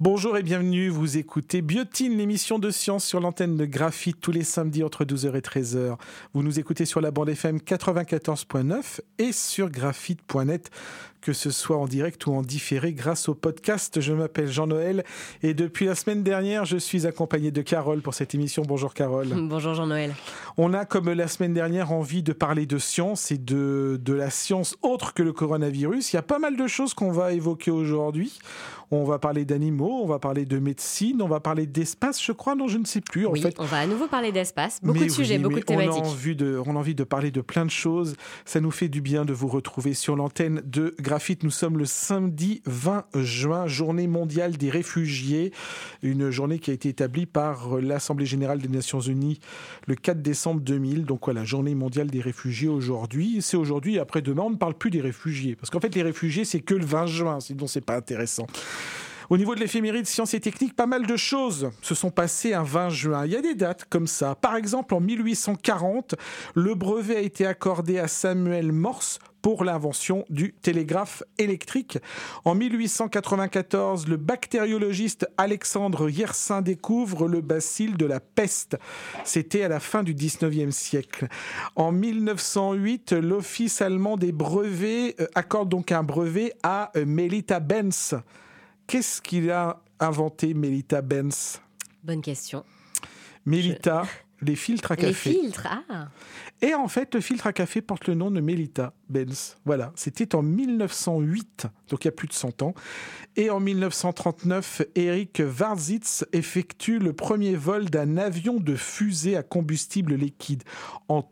Bonjour et bienvenue, vous écoutez Biotine, l'émission de science sur l'antenne de Graphite tous les samedis entre 12h et 13h. Vous nous écoutez sur la bande FM 94.9 et sur graphite.net, que ce soit en direct ou en différé grâce au podcast. Je m'appelle Jean-Noël et depuis la semaine dernière, je suis accompagné de Carole pour cette émission. Bonjour Carole. Bonjour Jean-Noël. On a, comme la semaine dernière, envie de parler de science et de la science autre que le coronavirus. Il y a pas mal de choses qu'on va évoquer aujourd'hui. On va parler d'animaux, on va parler de médecine, on va parler d'espace, je crois, non, je ne sais plus. En fait, on va à nouveau parler d'espace. Beaucoup de sujets, beaucoup de thématiques. On a envie de parler de plein de choses. Ça nous fait du bien de vous retrouver sur l'antenne de Graphite. Nous sommes le samedi 20 juin, journée mondiale des réfugiés. Une journée qui a été établie par l'Assemblée générale des Nations unies le 4 décembre 2000. Donc voilà, journée mondiale des réfugiés aujourd'hui. C'est aujourd'hui, après demain, on ne parle plus des réfugiés. Parce qu'en fait, les réfugiés, c'est que le 20 juin, sinon c'est pas intéressant. Au niveau de l'éphéméride sciences et techniques, pas mal de choses se sont passées un 20 juin. Il y a des dates comme ça. Par exemple, en 1840, le brevet a été accordé à Samuel Morse pour l'invention du télégraphe électrique. En 1894, le bactériologiste Alexandre Yersin découvre le bacille de la peste. C'était à la fin du 19e siècle. En 1908, l'Office allemand des brevets accorde donc un brevet à Melita Benz. Qu'est-ce qu'il a inventé, Melita Benz ? Bonne question. Melita, les filtres à café. Les filtres, ah. Et en fait, le filtre à café porte le nom de Melita Benz. Voilà, c'était en 1908, donc il y a plus de 100 ans. Et en 1939, Eric Warzitz effectue le premier vol d'un avion de fusée à combustible liquide en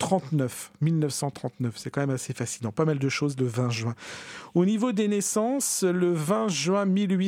1939. C'est quand même assez fascinant. Pas mal de choses le 20 juin. Au niveau des naissances, le 20 juin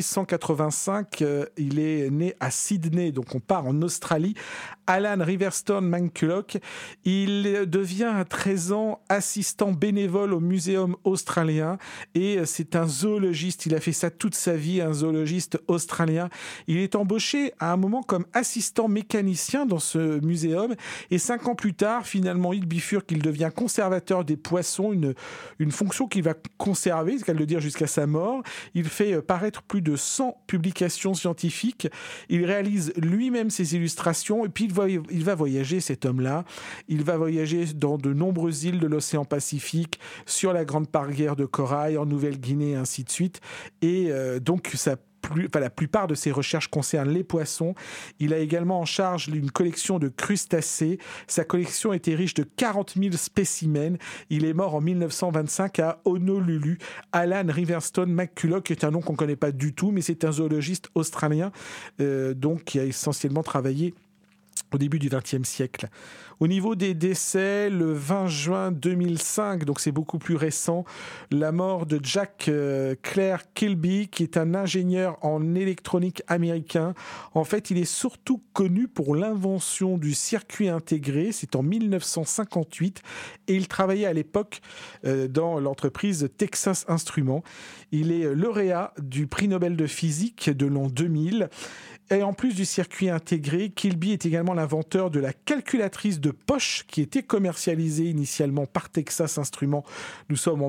1885, il est né à Sydney, donc on part en Australie. Alan Riverstone McCulloch, il devient à 13 ans assistant bénévole au Muséum australien et c'est un zoologiste. Il a fait ça toute sa vie, un zoologiste australien. Il est embauché à un moment comme assistant mécanicien dans ce muséum et 5 ans plus tard, finalement, il bifurque, il devient conservateur des poissons, une fonction qu'il va conserver, c'est qu'à le dire jusqu'à sa mort. Il fait paraître plus de 100 publications scientifiques. Il réalise lui-même ses illustrations et puis il va voyager, cet homme-là. Il va voyager dans de nombreuses îles de l'océan Pacifique, sur la grande barrière de corail, en Nouvelle-Guinée, et ainsi de suite. Et donc, la plupart de ses recherches concernent les poissons. Il a également en charge une collection de crustacés. Sa collection était riche de 40 000 spécimens. Il est mort en 1925 à Honolulu. Alan Riverstone McCulloch est un nom qu'on ne connaît pas du tout, mais c'est un zoologiste australien donc qui a essentiellement travaillé au début du XXe siècle. Au niveau des décès, le 20 juin 2005, donc c'est beaucoup plus récent, la mort de Jack Clare Kilby, qui est un ingénieur en électronique américain. En fait, il est surtout connu pour l'invention du circuit intégré. C'est en 1958 et il travaillait à l'époque dans l'entreprise Texas Instruments. Il est lauréat du prix Nobel de physique de l'an 2000. Et en plus du circuit intégré, Kilby est également l'inventeur de la calculatrice de poche qui était commercialisée initialement par Texas Instruments. Nous sommes en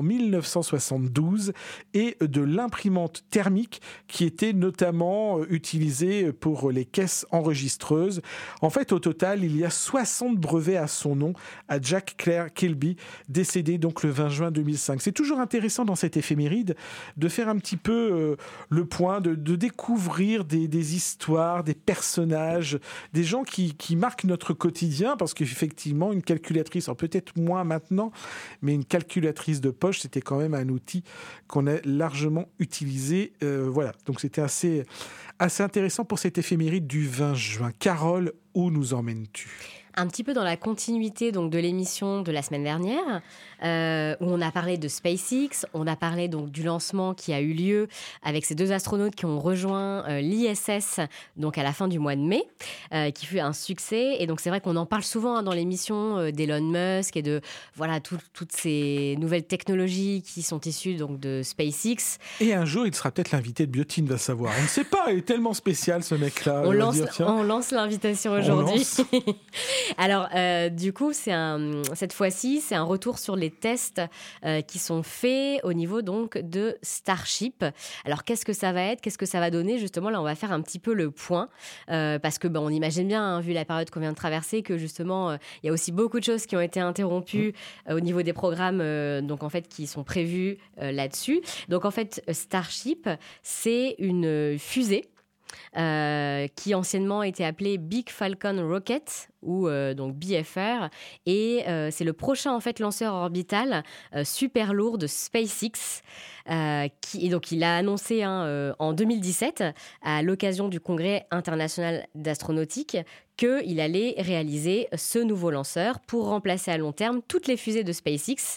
1972 et de l'imprimante thermique qui était notamment utilisée pour les caisses enregistreuses. En fait, au total, il y a 60 brevets à son nom à Jack Clare Kilby, décédé donc le 20 juin 2005. C'est toujours intéressant dans cette éphéméride de faire un petit peu le point, de découvrir des histoires, des personnages, des gens qui marquent notre quotidien, parce qu'effectivement, une calculatrice, alors peut-être moins maintenant, mais une calculatrice de poche, c'était quand même un outil qu'on a largement utilisé. Voilà, donc c'était assez intéressant pour cette éphéméride du 20 juin. Carole, où nous emmènes-tu ? Un petit peu dans la continuité donc, de l'émission de la semaine dernière, où on a parlé de SpaceX, on a parlé donc, du lancement qui a eu lieu avec ces 2 astronautes qui ont rejoint l'ISS donc, à la fin du mois de mai, qui fut un succès. Et donc c'est vrai qu'on en parle souvent dans l'émission d'Elon Musk et de voilà, toutes ces nouvelles technologies qui sont issues donc, de SpaceX. Et un jour, il sera peut-être l'invité de Biotine, va savoir. On ne sait pas, il est tellement spécial ce mec-là. On lance l'invitation aujourd'hui. Alors, du coup, cette fois-ci, c'est un retour sur les tests qui sont faits au niveau donc de Starship. Alors, qu'est-ce que ça va être? Qu'est-ce que ça va donner? Justement, là, on va faire un petit peu le point parce que on imagine bien, hein, vu la période qu'on vient de traverser, que justement, il y a aussi beaucoup de choses qui ont été interrompues au niveau des programmes donc en fait, qui sont prévus là-dessus. Donc, en fait, Starship, c'est une fusée qui anciennement était appelé Big Falcon Rocket ou donc BFR, et c'est le prochain en fait lanceur orbital super lourd de SpaceX et donc il a annoncé en 2017 à l'occasion du congrès international d'astronautique qu'il allait réaliser ce nouveau lanceur pour remplacer à long terme toutes les fusées de SpaceX,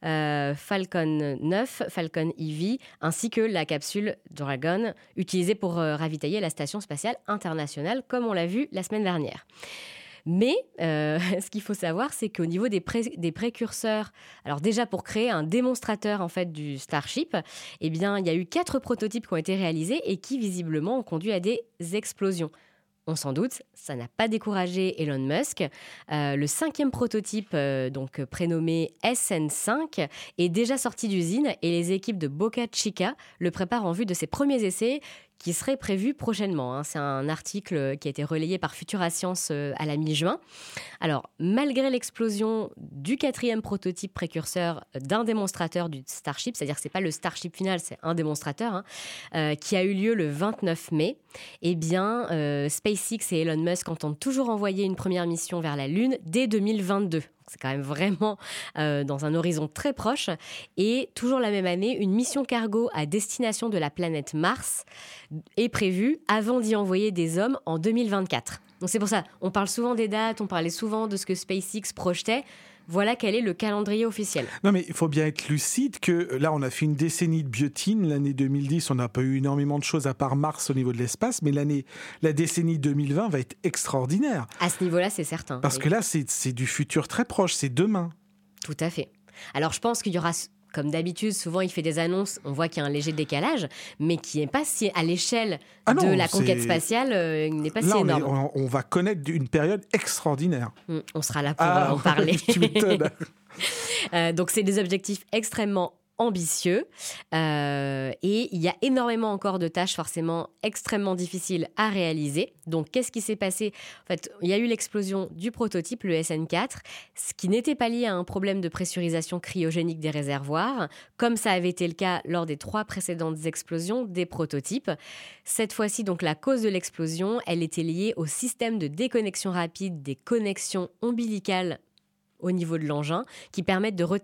Falcon 9, Falcon Heavy, ainsi que la capsule Dragon utilisée pour ravitailler la station spatiale internationale, comme on l'a vu la semaine dernière. Mais ce qu'il faut savoir, c'est qu'au niveau des précurseurs, alors déjà pour créer un démonstrateur en fait du Starship, eh bien, il y a eu 4 prototypes qui ont été réalisés et qui visiblement ont conduit à des explosions. On s'en doute, ça n'a pas découragé Elon Musk. Le 5e prototype, donc prénommé SN5, est déjà sorti d'usine et les équipes de Boca Chica le préparent en vue de ses premiers essais qui seraient prévus prochainement. C'est un article qui a été relayé par Futura Science à la mi-juin. Alors, malgré l'explosion du 4e prototype précurseur d'un démonstrateur du Starship, c'est-à-dire que ce n'est pas le Starship final, c'est un démonstrateur, qui a eu lieu le 29 mai, eh bien, SpaceX et Elon Musk entendent toujours envoyer une première mission vers la Lune dès 2022. C'est quand même vraiment dans un horizon très proche. Et toujours la même année, une mission cargo à destination de la planète Mars est prévue avant d'y envoyer des hommes en 2024. Donc c'est pour ça, on parle souvent des dates, on parlait souvent de ce que SpaceX projetait. Voilà quel est le calendrier officiel. Non, mais il faut bien être lucide que là, on a fait une décennie de biotine. L'année 2010, on n'a pas eu énormément de choses à part Mars au niveau de l'espace. Mais la décennie 2020 va être extraordinaire. À ce niveau-là, c'est certain. Parce que là, c'est du futur très proche. C'est demain. Tout à fait. Alors, je pense qu'il y aura... Comme d'habitude, souvent, il fait des annonces, on voit qu'il y a un léger décalage, mais qui n'est pas si à l'échelle de la conquête spatiale, il n'est pas si énorme. On va connaître une période extraordinaire. On sera là pour en parler. Tu m'étonnes. Donc, c'est des objectifs extrêmement ambitieux et il y a énormément encore de tâches forcément extrêmement difficiles à réaliser. Donc, qu'est-ce qui s'est passé? En fait, il y a eu l'explosion du prototype, le SN4, ce qui n'était pas lié à un problème de pressurisation cryogénique des réservoirs, comme ça avait été le cas lors des 3 précédentes explosions des prototypes. Cette fois-ci, donc, la cause de l'explosion, elle était liée au système de déconnexion rapide des connexions ombilicales au niveau de l'engin, qui permettent de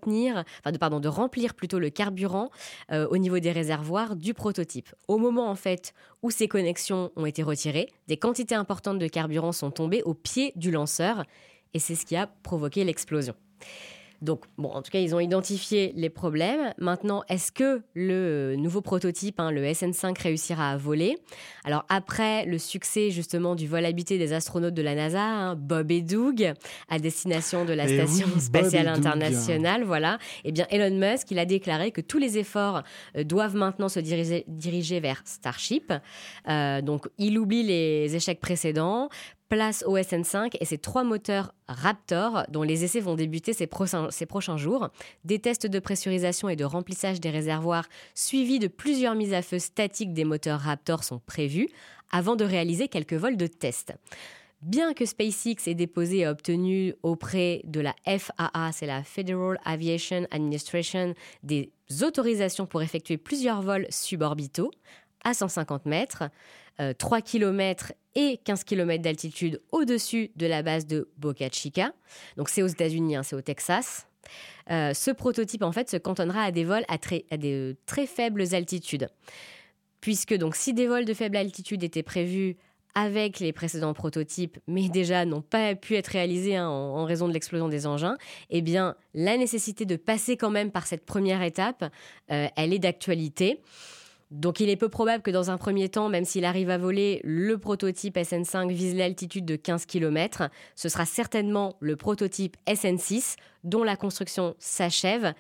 remplir plutôt le carburant au niveau des réservoirs du prototype. Au moment en fait où ces connexions ont été retirées, des quantités importantes de carburant sont tombées au pied du lanceur et c'est ce qui a provoqué l'explosion. Donc, en tout cas, ils ont identifié les problèmes. Maintenant, est-ce que le nouveau prototype, le SN5, réussira à voler? Alors, après le succès, justement, du vol habité des astronautes de la NASA, Bob et Doug, à destination de la Station spatiale internationale, voilà, eh bien, Elon Musk, il a déclaré que tous les efforts doivent maintenant se diriger vers Starship. Donc, il oublie les échecs précédents. Place au SN5 et ses 3 moteurs Raptor, dont les essais vont débuter ces prochains jours. Des tests de pressurisation et de remplissage des réservoirs suivis de plusieurs mises à feu statiques des moteurs Raptor sont prévus avant de réaliser quelques vols de test. Bien que SpaceX ait déposé et obtenu auprès de la FAA, c'est la Federal Aviation Administration, des autorisations pour effectuer plusieurs vols suborbitaux à 150 mètres, 3 km et 15 km d'altitude au-dessus de la base de Boca Chica. Donc c'est aux États-Unis, c'est au Texas. Ce prototype en fait se cantonnera à des vols à des très faibles altitudes. Puisque donc si des vols de faible altitude étaient prévus avec les précédents prototypes, mais déjà n'ont pas pu être réalisés en raison de l'explosion des engins, eh bien la nécessité de passer quand même par cette première étape, elle est d'actualité. Donc il est peu probable que dans un premier temps, même s'il arrive à voler, le prototype SN5 vise l'altitude de 15 km. Ce sera certainement le prototype SN6 dont la construction s'achève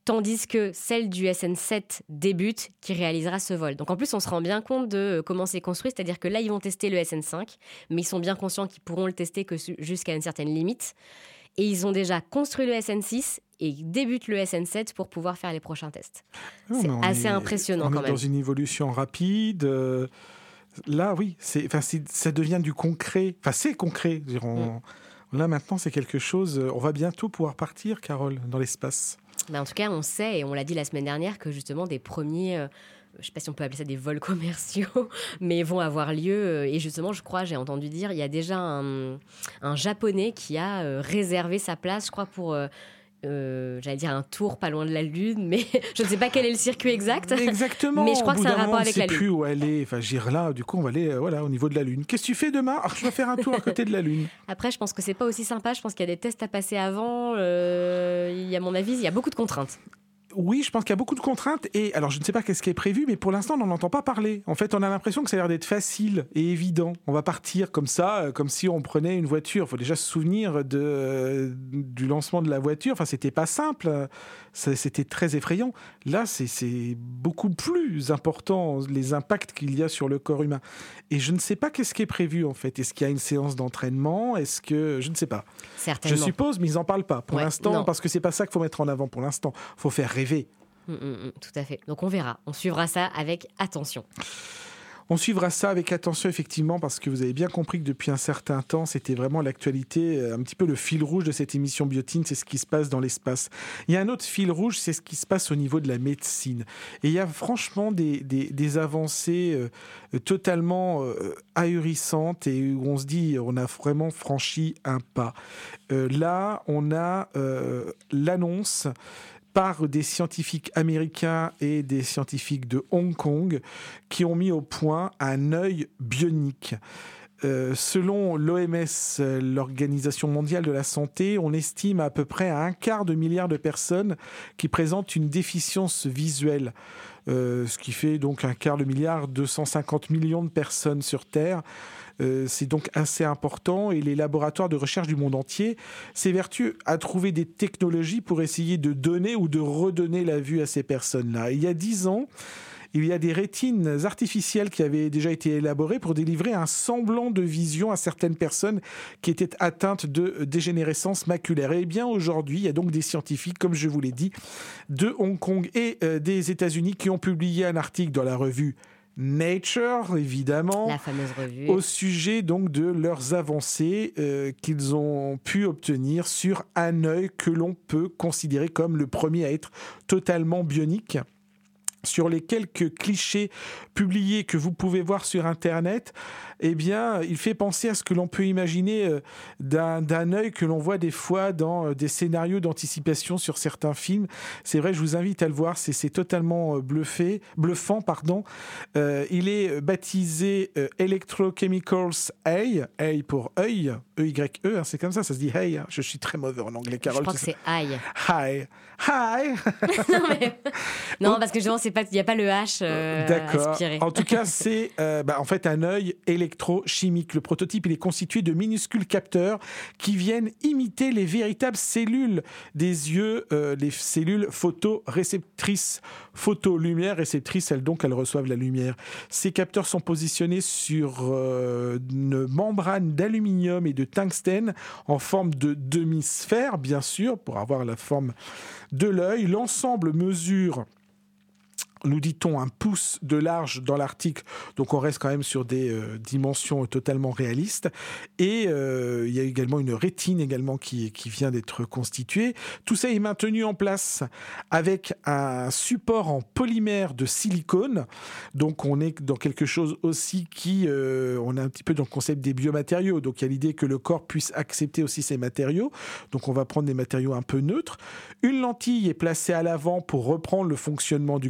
tandis que celle du SN7 débute, qui réalisera ce vol. Donc en plus, on se rend bien compte de comment c'est construit, c'est-à-dire que là, ils vont tester le SN5, mais ils sont bien conscients qu'ils pourront le tester que jusqu'à une certaine limite. Et ils ont déjà construit le SN6 et ils débutent le SN7 pour pouvoir faire les prochains tests. C'est assez impressionnant quand même. On est dans une évolution rapide. Là, oui, ça devient du concret. Enfin, c'est concret. Là, maintenant, c'est quelque chose... On va bientôt pouvoir partir, Carole, dans l'espace. Mais en tout cas, on sait, et on l'a dit la semaine dernière, que justement des premiers, je ne sais pas si on peut appeler ça des vols commerciaux, mais vont avoir lieu. Et justement, je crois, j'ai entendu dire, il y a déjà un Japonais qui a réservé sa place, je crois, pour... j'allais dire un tour pas loin de la Lune, mais je ne sais pas quel est le circuit exact. Exactement. Mais je crois que c'est un rapport avec la Lune. Je ne sais plus où aller. Enfin, j'irai là, du coup, on va aller au niveau de la Lune. Qu'est-ce que tu fais demain ? Je vais faire un tour à côté de la Lune. Après, je pense que c'est pas aussi sympa. Je pense qu'il y a des tests à passer avant. À mon avis, il y a beaucoup de contraintes. Oui, je pense qu'il y a beaucoup de contraintes. Et alors, je ne sais pas qu'est-ce qui est prévu, mais pour l'instant, on n'en entend pas parler. En fait, on a l'impression que ça a l'air d'être facile et évident. On va partir comme ça, comme si on prenait une voiture. Il faut déjà se souvenir du lancement de la voiture. Enfin, c'était pas simple. C'était très effrayant. Là, c'est beaucoup plus important, les impacts qu'il y a sur le corps humain. Et je ne sais pas qu'est-ce qui est prévu, en fait. Est-ce qu'il y a une séance d'entraînement ? Est-ce que... Je ne sais pas. Certainement. Je suppose, mais ils n'en parlent pas pour l'instant, parce que c'est pas ça qu'il faut mettre en avant pour l'instant. Il faut faire rêver. Tout à fait. Donc on verra. On suivra ça avec attention. On suivra ça avec attention, effectivement, parce que vous avez bien compris que depuis un certain temps, c'était vraiment l'actualité, un petit peu le fil rouge de cette émission Biotine, c'est ce qui se passe dans l'espace. Il y a un autre fil rouge, c'est ce qui se passe au niveau de la médecine. Et il y a franchement des avancées totalement ahurissantes et où on se dit, on a vraiment franchi un pas. Là, on a l'annonce par des scientifiques américains et des scientifiques de Hong Kong qui ont mis au point un œil bionique. Selon l'OMS, l'Organisation mondiale de la santé, on estime à peu près à 250 millions de personnes qui présentent une déficience visuelle. Ce qui fait donc 250 millions, 250 millions de personnes sur Terre. C'est donc assez important et les laboratoires de recherche du monde entier s'évertuent à trouver des technologies pour essayer de donner ou de redonner la vue à ces personnes-là. Il y a 10 ans, il y a des rétines artificielles qui avaient déjà été élaborées pour délivrer un semblant de vision à certaines personnes qui étaient atteintes de dégénérescence maculaire. Et bien aujourd'hui, il y a donc des scientifiques, comme je vous l'ai dit, de Hong Kong et des États-Unis qui ont publié un article dans la revue Nature, évidemment, la fameuse revue, au sujet donc de leurs avancées qu'ils ont pu obtenir sur un œil que l'on peut considérer comme le premier à être totalement bionique. Sur les quelques clichés publiés que vous pouvez voir sur Internet, eh bien, il fait penser à ce que l'on peut imaginer d'un œil que l'on voit des fois dans des scénarios d'anticipation sur certains films. C'est vrai, je vous invite à le voir, c'est totalement bluffant. Il est baptisé Electrochemicals Eye, Eye pour œil, E-Y-E, c'est comme ça se dit Hey. Je suis très mauvais en anglais, Carole. Je crois que c'est Eye. Hi. Non, parce que justement, il n'y a pas le H aspiré. En tout cas, c'est en fait un œil électrochimique. Le prototype, il est constitué de minuscules capteurs qui viennent imiter les véritables cellules des yeux, les cellules photoréceptrices. Photolumière réceptrices, elles reçoivent la lumière. Ces capteurs sont positionnés sur une membrane d'aluminium et de tungstène en forme de demi-sphère, bien sûr, pour avoir la forme de l'œil. L'ensemble mesure, nous dit-on, 1 pouce de large dans l'article, donc on reste quand même sur des dimensions totalement réalistes. Et il y a également une rétine également qui vient d'être constituée. Tout ça est maintenu en place avec un support en polymère de silicone. Donc on est dans quelque chose aussi on est un petit peu dans le concept des biomatériaux. Donc il y a l'idée que le corps puisse accepter aussi ces matériaux. Donc on va prendre des matériaux un peu neutres. Une lentille est placée à l'avant pour reprendre le fonctionnement du globe oculaire.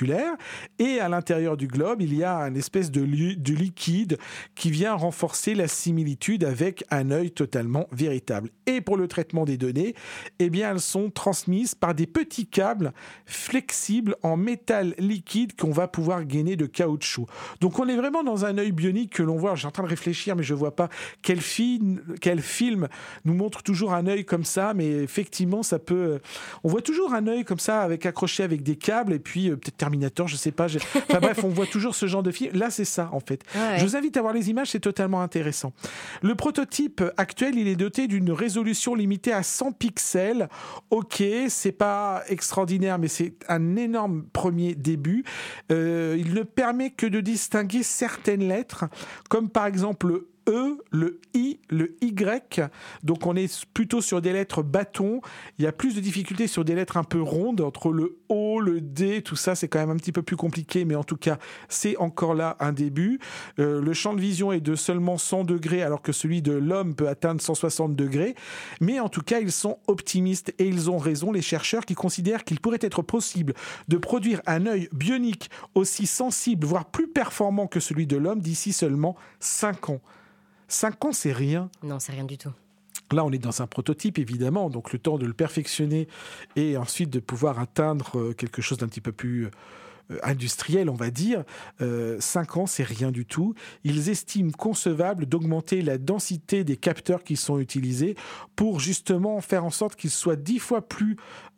circulaire, et à l'intérieur du globe, il y a une espèce de liquide qui vient renforcer la similitude avec un œil totalement véritable. Et pour le traitement des données, eh bien, elles sont transmises par des petits câbles flexibles en métal liquide qu'on va pouvoir gainer de caoutchouc. Donc on est vraiment dans un œil bionique que l'on voit. J'ai en train de réfléchir, mais je ne vois pas quel film nous montre toujours un œil comme ça, mais effectivement, ça peut... On voit toujours un œil comme ça, accroché avec des câbles, et puis peut-être Terminator, je ne sais pas. Enfin bref, on voit toujours ce genre de film. Là, c'est ça, en fait. Ouais. Je vous invite à voir les images, c'est totalement intéressant. Le prototype actuel, il est doté d'une résolution limitée à 100 pixels. Ok, c'est pas extraordinaire, mais c'est un énorme premier début. Il ne permet que de distinguer certaines lettres, comme par exemple le E, le I, le Y. Donc on est plutôt sur des lettres bâtons. Il y a plus de difficultés sur des lettres un peu rondes, entre le O, le D, tout ça c'est quand même un petit peu plus compliqué, mais en tout cas c'est encore là un début. Le champ de vision est de seulement 100 degrés alors que celui de l'homme peut atteindre 160 degrés. Mais en tout cas ils sont optimistes et ils ont raison, les chercheurs, qui considèrent qu'il pourrait être possible de produire un œil bionique aussi sensible, voire plus performant que celui de l'homme d'ici seulement 5 ans. 5 ans, c'est rien. Non, c'est rien du tout. Là, on est dans un prototype, évidemment, donc le temps de le perfectionner et ensuite de pouvoir atteindre quelque chose d'un petit peu plus industriel, on va dire. 5 ans, c'est rien du tout. Ils estiment concevable d'augmenter la densité des capteurs qui sont utilisés pour justement faire en sorte qu'ils soient 10 fois plus...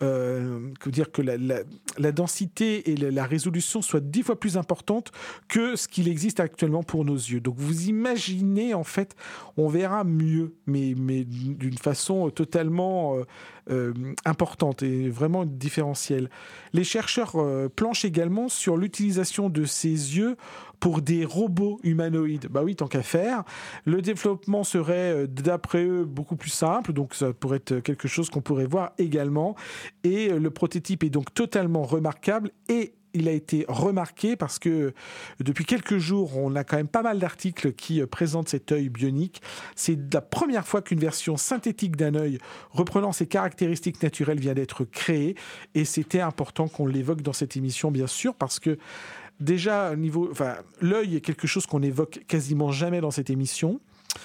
que la densité et la résolution soient 10 fois plus importantes que ce qu'il existe actuellement pour nos yeux. Donc vous imaginez, en fait, on verra mieux, mais d'une façon totalement importante et vraiment différentielle. Les chercheurs planchent également sur l'utilisation de ces yeux pour des robots humanoïdes. Bah oui, tant qu'à faire. Le développement serait, d'après eux, beaucoup plus simple, donc ça pourrait être quelque chose qu'on pourrait voir également. Et le prototype est donc totalement remarquable et il a été remarqué parce que depuis quelques jours, on a quand même pas mal d'articles qui présentent cet œil bionique. C'est la première fois qu'une version synthétique d'un œil reprenant ses caractéristiques naturelles vient d'être créée. Et c'était important qu'on l'évoque dans cette émission, bien sûr, parce que déjà, l'œil est quelque chose qu'on évoque quasiment jamais dans cette émission.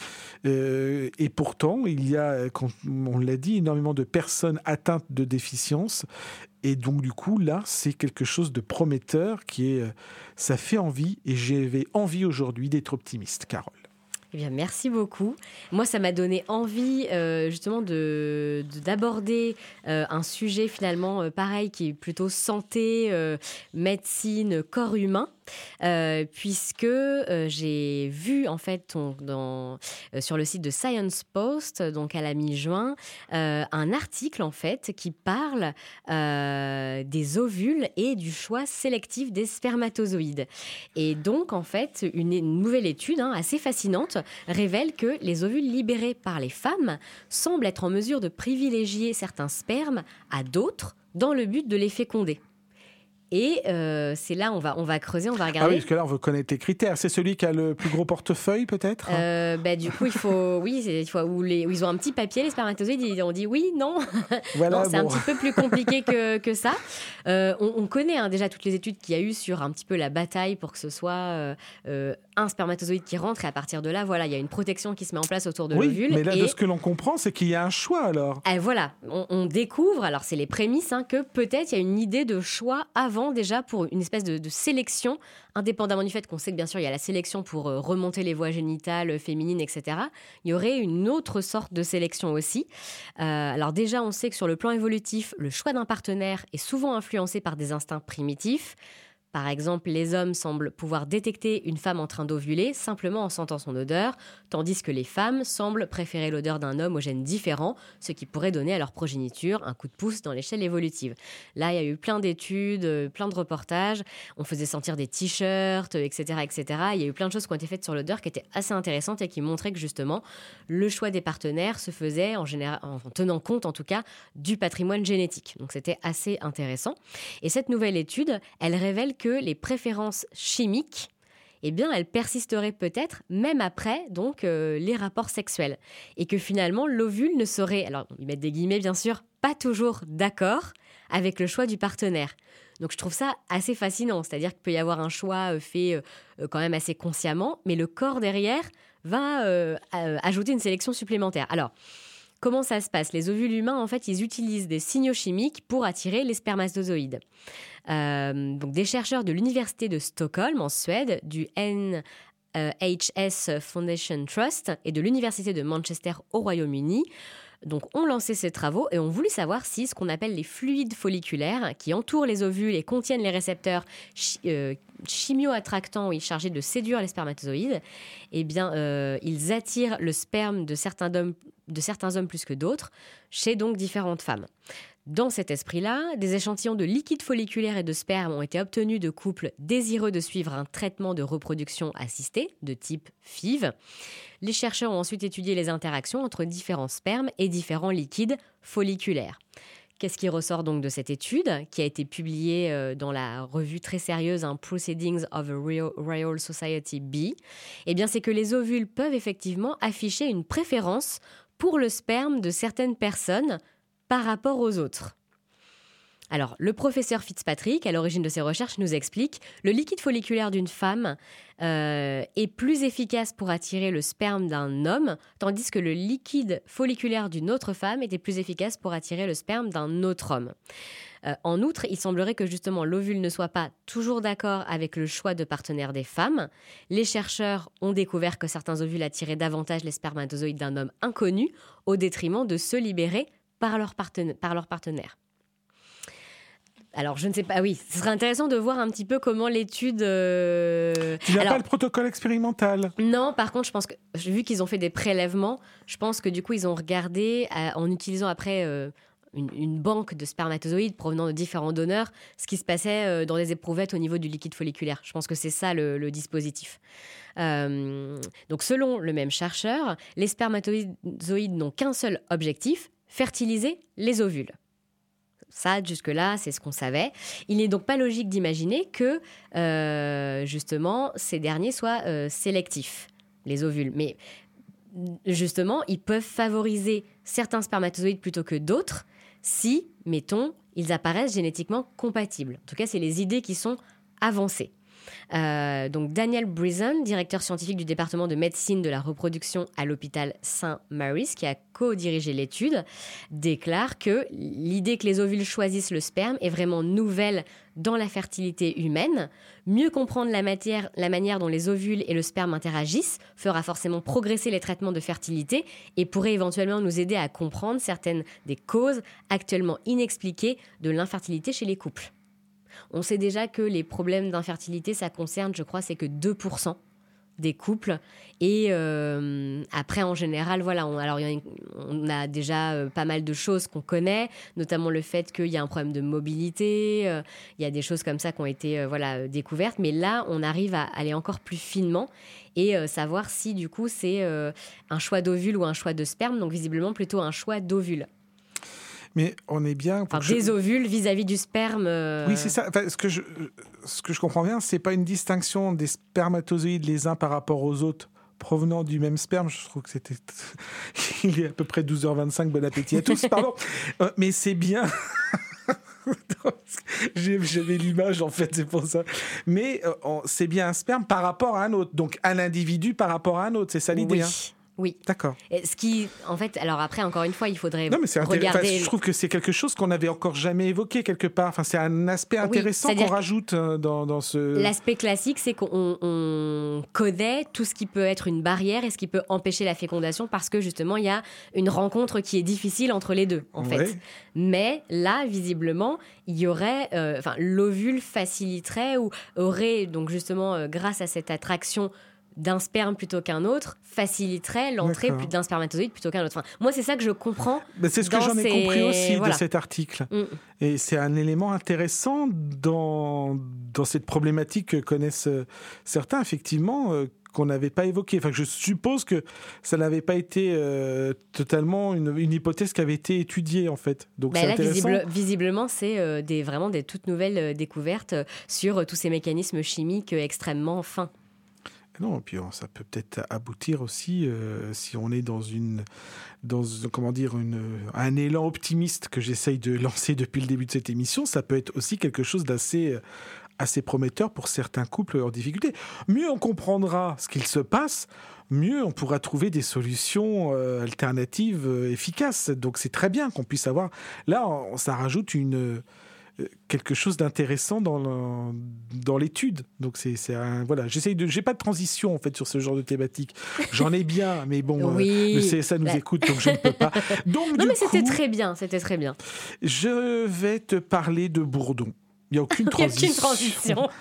Et pourtant, il y a, comme on l'a dit, énormément de personnes atteintes de déficience. Et donc, du coup, là, c'est quelque chose de prometteur ça fait envie. Et j'avais envie aujourd'hui d'être optimiste, Carole. Eh bien, merci beaucoup. Moi, ça m'a donné envie justement d'aborder un sujet finalement pareil qui est plutôt santé, médecine, corps humain. Puisque j'ai vu en fait sur le site de Science Post, donc à la mi-juin, un article en fait qui parle des ovules et du choix sélectif des spermatozoïdes. Et donc en fait, une nouvelle étude assez fascinante révèle que les ovules libérés par les femmes semblent être en mesure de privilégier certains spermes à d'autres dans le but de les féconder. Et c'est là, on va creuser, on va regarder. Ah oui, parce que là, on veut connaître les critères. C'est celui qui a le plus gros portefeuille, peut-être du coup, où ils ont un petit papier, les spermatozoïdes, on dit oui, non. Voilà, non, c'est un petit peu plus compliqué que ça. On connaît déjà toutes les études qu'il y a eu sur un petit peu la bataille pour que ce soit un spermatozoïde qui rentre. Et à partir de là, voilà, il y a une protection qui se met en place autour de l'ovule. Mais là, de ce que l'on comprend, c'est qu'il y a un choix, alors. Voilà, on découvre, alors c'est les prémices, que peut-être il y a une idée de choix avant déjà pour une espèce de sélection, indépendamment du fait qu'on sait que bien sûr il y a la sélection pour remonter les voies génitales féminines, etc. Il y aurait une autre sorte de sélection aussi. Alors déjà, on sait que sur le plan évolutif, le choix d'un partenaire est souvent influencé par des instincts primitifs. Par exemple, les hommes semblent pouvoir détecter une femme en train d'ovuler simplement en sentant son odeur, tandis que les femmes semblent préférer l'odeur d'un homme aux gènes différents, ce qui pourrait donner à leur progéniture un coup de pouce dans l'échelle évolutive. Là, il y a eu plein d'études, plein de reportages, on faisait sentir des t-shirts, etc., etc. Il y a eu plein de choses qui ont été faites sur l'odeur qui étaient assez intéressantes et qui montraient que justement, le choix des partenaires se faisait en tenant compte en tout cas du patrimoine génétique. Donc c'était assez intéressant. Et cette nouvelle étude, elle révèle que les préférences chimiques, elles persisteraient peut-être même après les rapports sexuels. Et que finalement, l'ovule ne serait, alors ils mettent des guillemets bien sûr, pas toujours d'accord avec le choix du partenaire. Donc je trouve ça assez fascinant, c'est-à-dire qu'il peut y avoir un choix fait quand même assez consciemment, mais le corps derrière va ajouter une sélection supplémentaire. Alors, comment ça se passe ? Les ovules humains, en fait, ils utilisent des signaux chimiques pour attirer les spermatozoïdes. Donc des chercheurs de l'université de Stockholm, en Suède, du NHS Foundation Trust et de l'université de Manchester au Royaume-Uni, donc ont lancé ces travaux et ont voulu savoir si ce qu'on appelle les fluides folliculaires qui entourent les ovules et contiennent les récepteurs chimio-attractants chargés de séduire les spermatozoïdes, eh bien, ils attirent le sperme de certains hommes plus que d'autres, chez donc différentes femmes. Dans cet esprit-là, des échantillons de liquide folliculaire et de sperme ont été obtenus de couples désireux de suivre un traitement de reproduction assistée de type FIV. Les chercheurs ont ensuite étudié les interactions entre différents spermes et différents liquides folliculaires. Qu'est-ce qui ressort donc de cette étude, qui a été publiée dans la revue très sérieuse Proceedings of a Royal Society B ? Eh bien, c'est que les ovules peuvent effectivement afficher une préférence pour le sperme de certaines personnes par rapport aux autres. Alors, le professeur Fitzpatrick, à l'origine de ces recherches, nous explique « Le liquide folliculaire d'une femme est plus efficace pour attirer le sperme d'un homme, tandis que le liquide folliculaire d'une autre femme était plus efficace pour attirer le sperme d'un autre homme. » En outre, il semblerait que justement l'ovule ne soit pas toujours d'accord avec le choix de partenaire des femmes. Les chercheurs ont découvert que certains ovules attiraient davantage les spermatozoïdes d'un homme inconnu au détriment de ceux libérés par leur partenaire. Alors, je ne sais pas, oui, ce serait intéressant de voir un petit peu comment l'étude... Tu n'as pas le protocole expérimental ? Non, par contre, je pense que, vu qu'ils ont fait des prélèvements, je pense que du coup, ils ont regardé, en utilisant après une banque de spermatozoïdes provenant de différents donneurs, ce qui se passait dans les éprouvettes au niveau du liquide folliculaire. Je pense que c'est ça le dispositif. Donc, selon le même chercheur, les spermatozoïdes n'ont qu'un seul objectif, fertiliser les ovules. Ça, jusque-là, c'est ce qu'on savait. Il n'est donc pas logique d'imaginer que, justement, ces derniers soient sélectifs, les ovules. Mais, justement, ils peuvent favoriser certains spermatozoïdes plutôt que d'autres si, mettons, ils apparaissent génétiquement compatibles. En tout cas, c'est les idées qui sont avancées. Donc Daniel Brizan, directeur scientifique du département de médecine de la reproduction à l'hôpital St. Mary's, qui a co-dirigé l'étude, déclare que l'idée que les ovules choisissent le sperme est vraiment nouvelle dans la fertilité humaine. Mieux comprendre la manière dont les ovules et le sperme interagissent fera forcément progresser les traitements de fertilité et pourrait éventuellement nous aider à comprendre certaines des causes actuellement inexpliquées de l'infertilité chez les couples. On sait déjà que les problèmes d'infertilité, ça concerne, je crois, c'est que 2% des couples. Et après, en général, voilà, on a déjà pas mal de choses qu'on connaît, notamment le fait qu'il y a un problème de mobilité. Il y a des choses comme ça qui ont été découvertes. Mais là, on arrive à aller encore plus finement et savoir si, du coup, c'est un choix d'ovule ou un choix de sperme. Donc, visiblement, plutôt un choix d'ovule. Mais on est bien... des ovules vis-à-vis du sperme... Oui, c'est ça. Enfin, ce que je comprends bien, c'est pas une distinction des spermatozoïdes les uns par rapport aux autres provenant du même sperme. Je trouve que c'était... Il est à peu près 12h25, bon appétit à tous, pardon. Mais c'est bien... J'avais l'image, en fait, c'est pour ça. Mais c'est bien un sperme par rapport à un autre. Donc, un individu par rapport à un autre. C'est ça l'idée, oui. Oui. D'accord. Ce qui, en fait, alors après, encore une fois, il faudrait regarder... Enfin, je trouve que c'est quelque chose qu'on n'avait encore jamais évoqué quelque part. Enfin, c'est un aspect intéressant qu'on rajoute dans ce... L'aspect classique, c'est qu'on connaît tout ce qui peut être une barrière et ce qui peut empêcher la fécondation parce que, justement, il y a une rencontre qui est difficile entre les deux, en fait. Mais là, visiblement, il y aurait... l'ovule faciliterait ou aurait, donc justement, grâce à cette attraction d'un sperme plutôt qu'un autre, faciliterait l'entrée d'un spermatozoïde plutôt qu'un autre. Enfin, moi, c'est ça que je comprends. C'est ce que j'en ai compris aussi de cet article. Et c'est un élément intéressant dans cette problématique que connaissent certains, effectivement, qu'on n'avait pas évoqué. Enfin, je suppose que ça n'avait pas été totalement une hypothèse qui avait été étudiée, en fait. Donc, c'est intéressant. Visiblement, c'est vraiment des toutes nouvelles découvertes sur tous ces mécanismes chimiques extrêmement fins. Non, et puis ça peut peut-être aboutir aussi, si on est dans un élan optimiste que j'essaye de lancer depuis le début de cette émission, ça peut être aussi quelque chose d'assez assez prometteur pour certains couples en difficulté. Mieux on comprendra ce qu'il se passe, mieux on pourra trouver des solutions alternatives efficaces. Donc c'est très bien qu'on puisse avoir... Là, ça rajoute quelque chose d'intéressant dans l'étude. Donc voilà, j'ai pas de transition en fait sur ce genre de thématique. J'en ai bien, mais bon, oui, le CSA nous écoute, donc je ne peux pas. Donc, non, mais c'était très bien. Je vais te parler de Bourdon. Il n'y a aucune transition.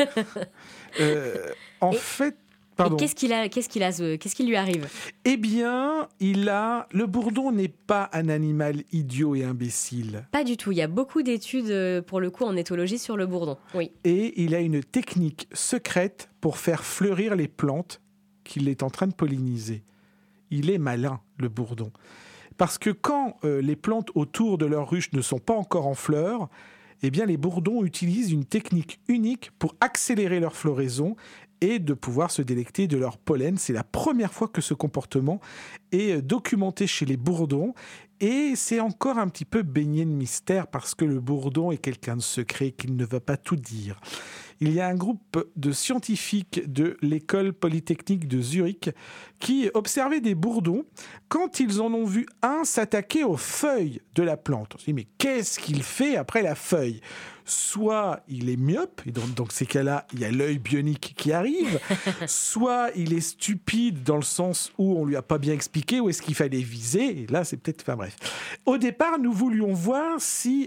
En fait, pardon. Et qu'est-ce qui lui arrive ? Eh bien, le bourdon n'est pas un animal idiot et imbécile. Pas du tout. Il y a beaucoup d'études, pour le coup, en éthologie sur le bourdon. Oui. Et il a une technique secrète pour faire fleurir les plantes qu'il est en train de polliniser. Il est malin, le bourdon. Parce que quand les plantes autour de leur ruche ne sont pas encore en fleurs, eh bien, les bourdons utilisent une technique unique pour accélérer leur floraison et de pouvoir se délecter de leur pollen. C'est la première fois que ce comportement est documenté chez les bourdons. Et c'est encore un petit peu baigné de mystère parce que le bourdon est quelqu'un de secret qu'il ne va pas tout dire. Il y a un groupe de scientifiques de l'école polytechnique de Zurich qui observaient des bourdons quand ils en ont vu un s'attaquer aux feuilles de la plante. On se dit, mais qu'est-ce qu'il fait après la feuille ? Soit il est myope, et dans ces cas-là, il y a l'œil bionique qui arrive, soit il est stupide dans le sens où on ne lui a pas bien expliqué où est-ce qu'il fallait viser, et là, c'est peut-être... Enfin bref. Au départ, nous voulions voir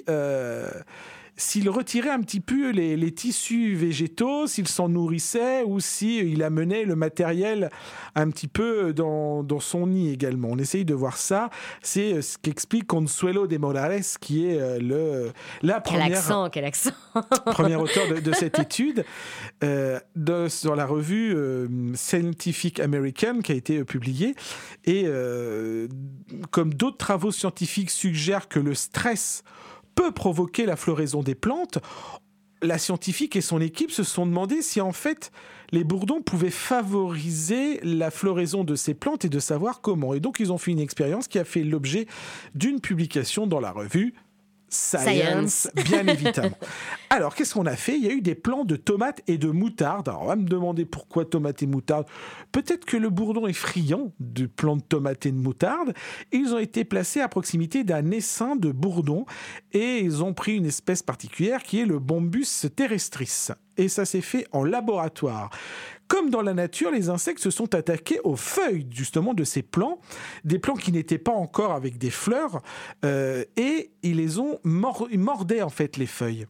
s'il retirait un petit peu les tissus végétaux, s'il s'en nourrissait ou s'il amenait le matériel un petit peu dans son nid également. On essaye de voir ça. C'est ce qu'explique Consuelo de Morales, qui est Quel accent premier auteur de cette étude, sur la revue Scientific American, qui a été publiée. Et comme d'autres travaux scientifiques suggèrent que le stress peut provoquer la floraison des plantes, la scientifique et son équipe se sont demandé si en fait les bourdons pouvaient favoriser la floraison de ces plantes et de savoir comment. Et donc ils ont fait une expérience qui a fait l'objet d'une publication dans la revue Science, bien évidemment. Alors, qu'est-ce qu'on a fait ? Il y a eu des plants de tomates et de moutarde. Alors, on va me demander pourquoi tomates et moutarde. Peut-être que le bourdon est friand de plants de tomates et de moutarde. Ils ont été placés à proximité d'un essaim de bourdon et ils ont pris une espèce particulière qui est le Bombus terrestris. Et ça s'est fait en laboratoire. Comme dans la nature, les insectes se sont attaqués aux feuilles justement de ces plants, des plants qui n'étaient pas encore avec des fleurs, et ils les ont ils mordaient en fait les feuilles.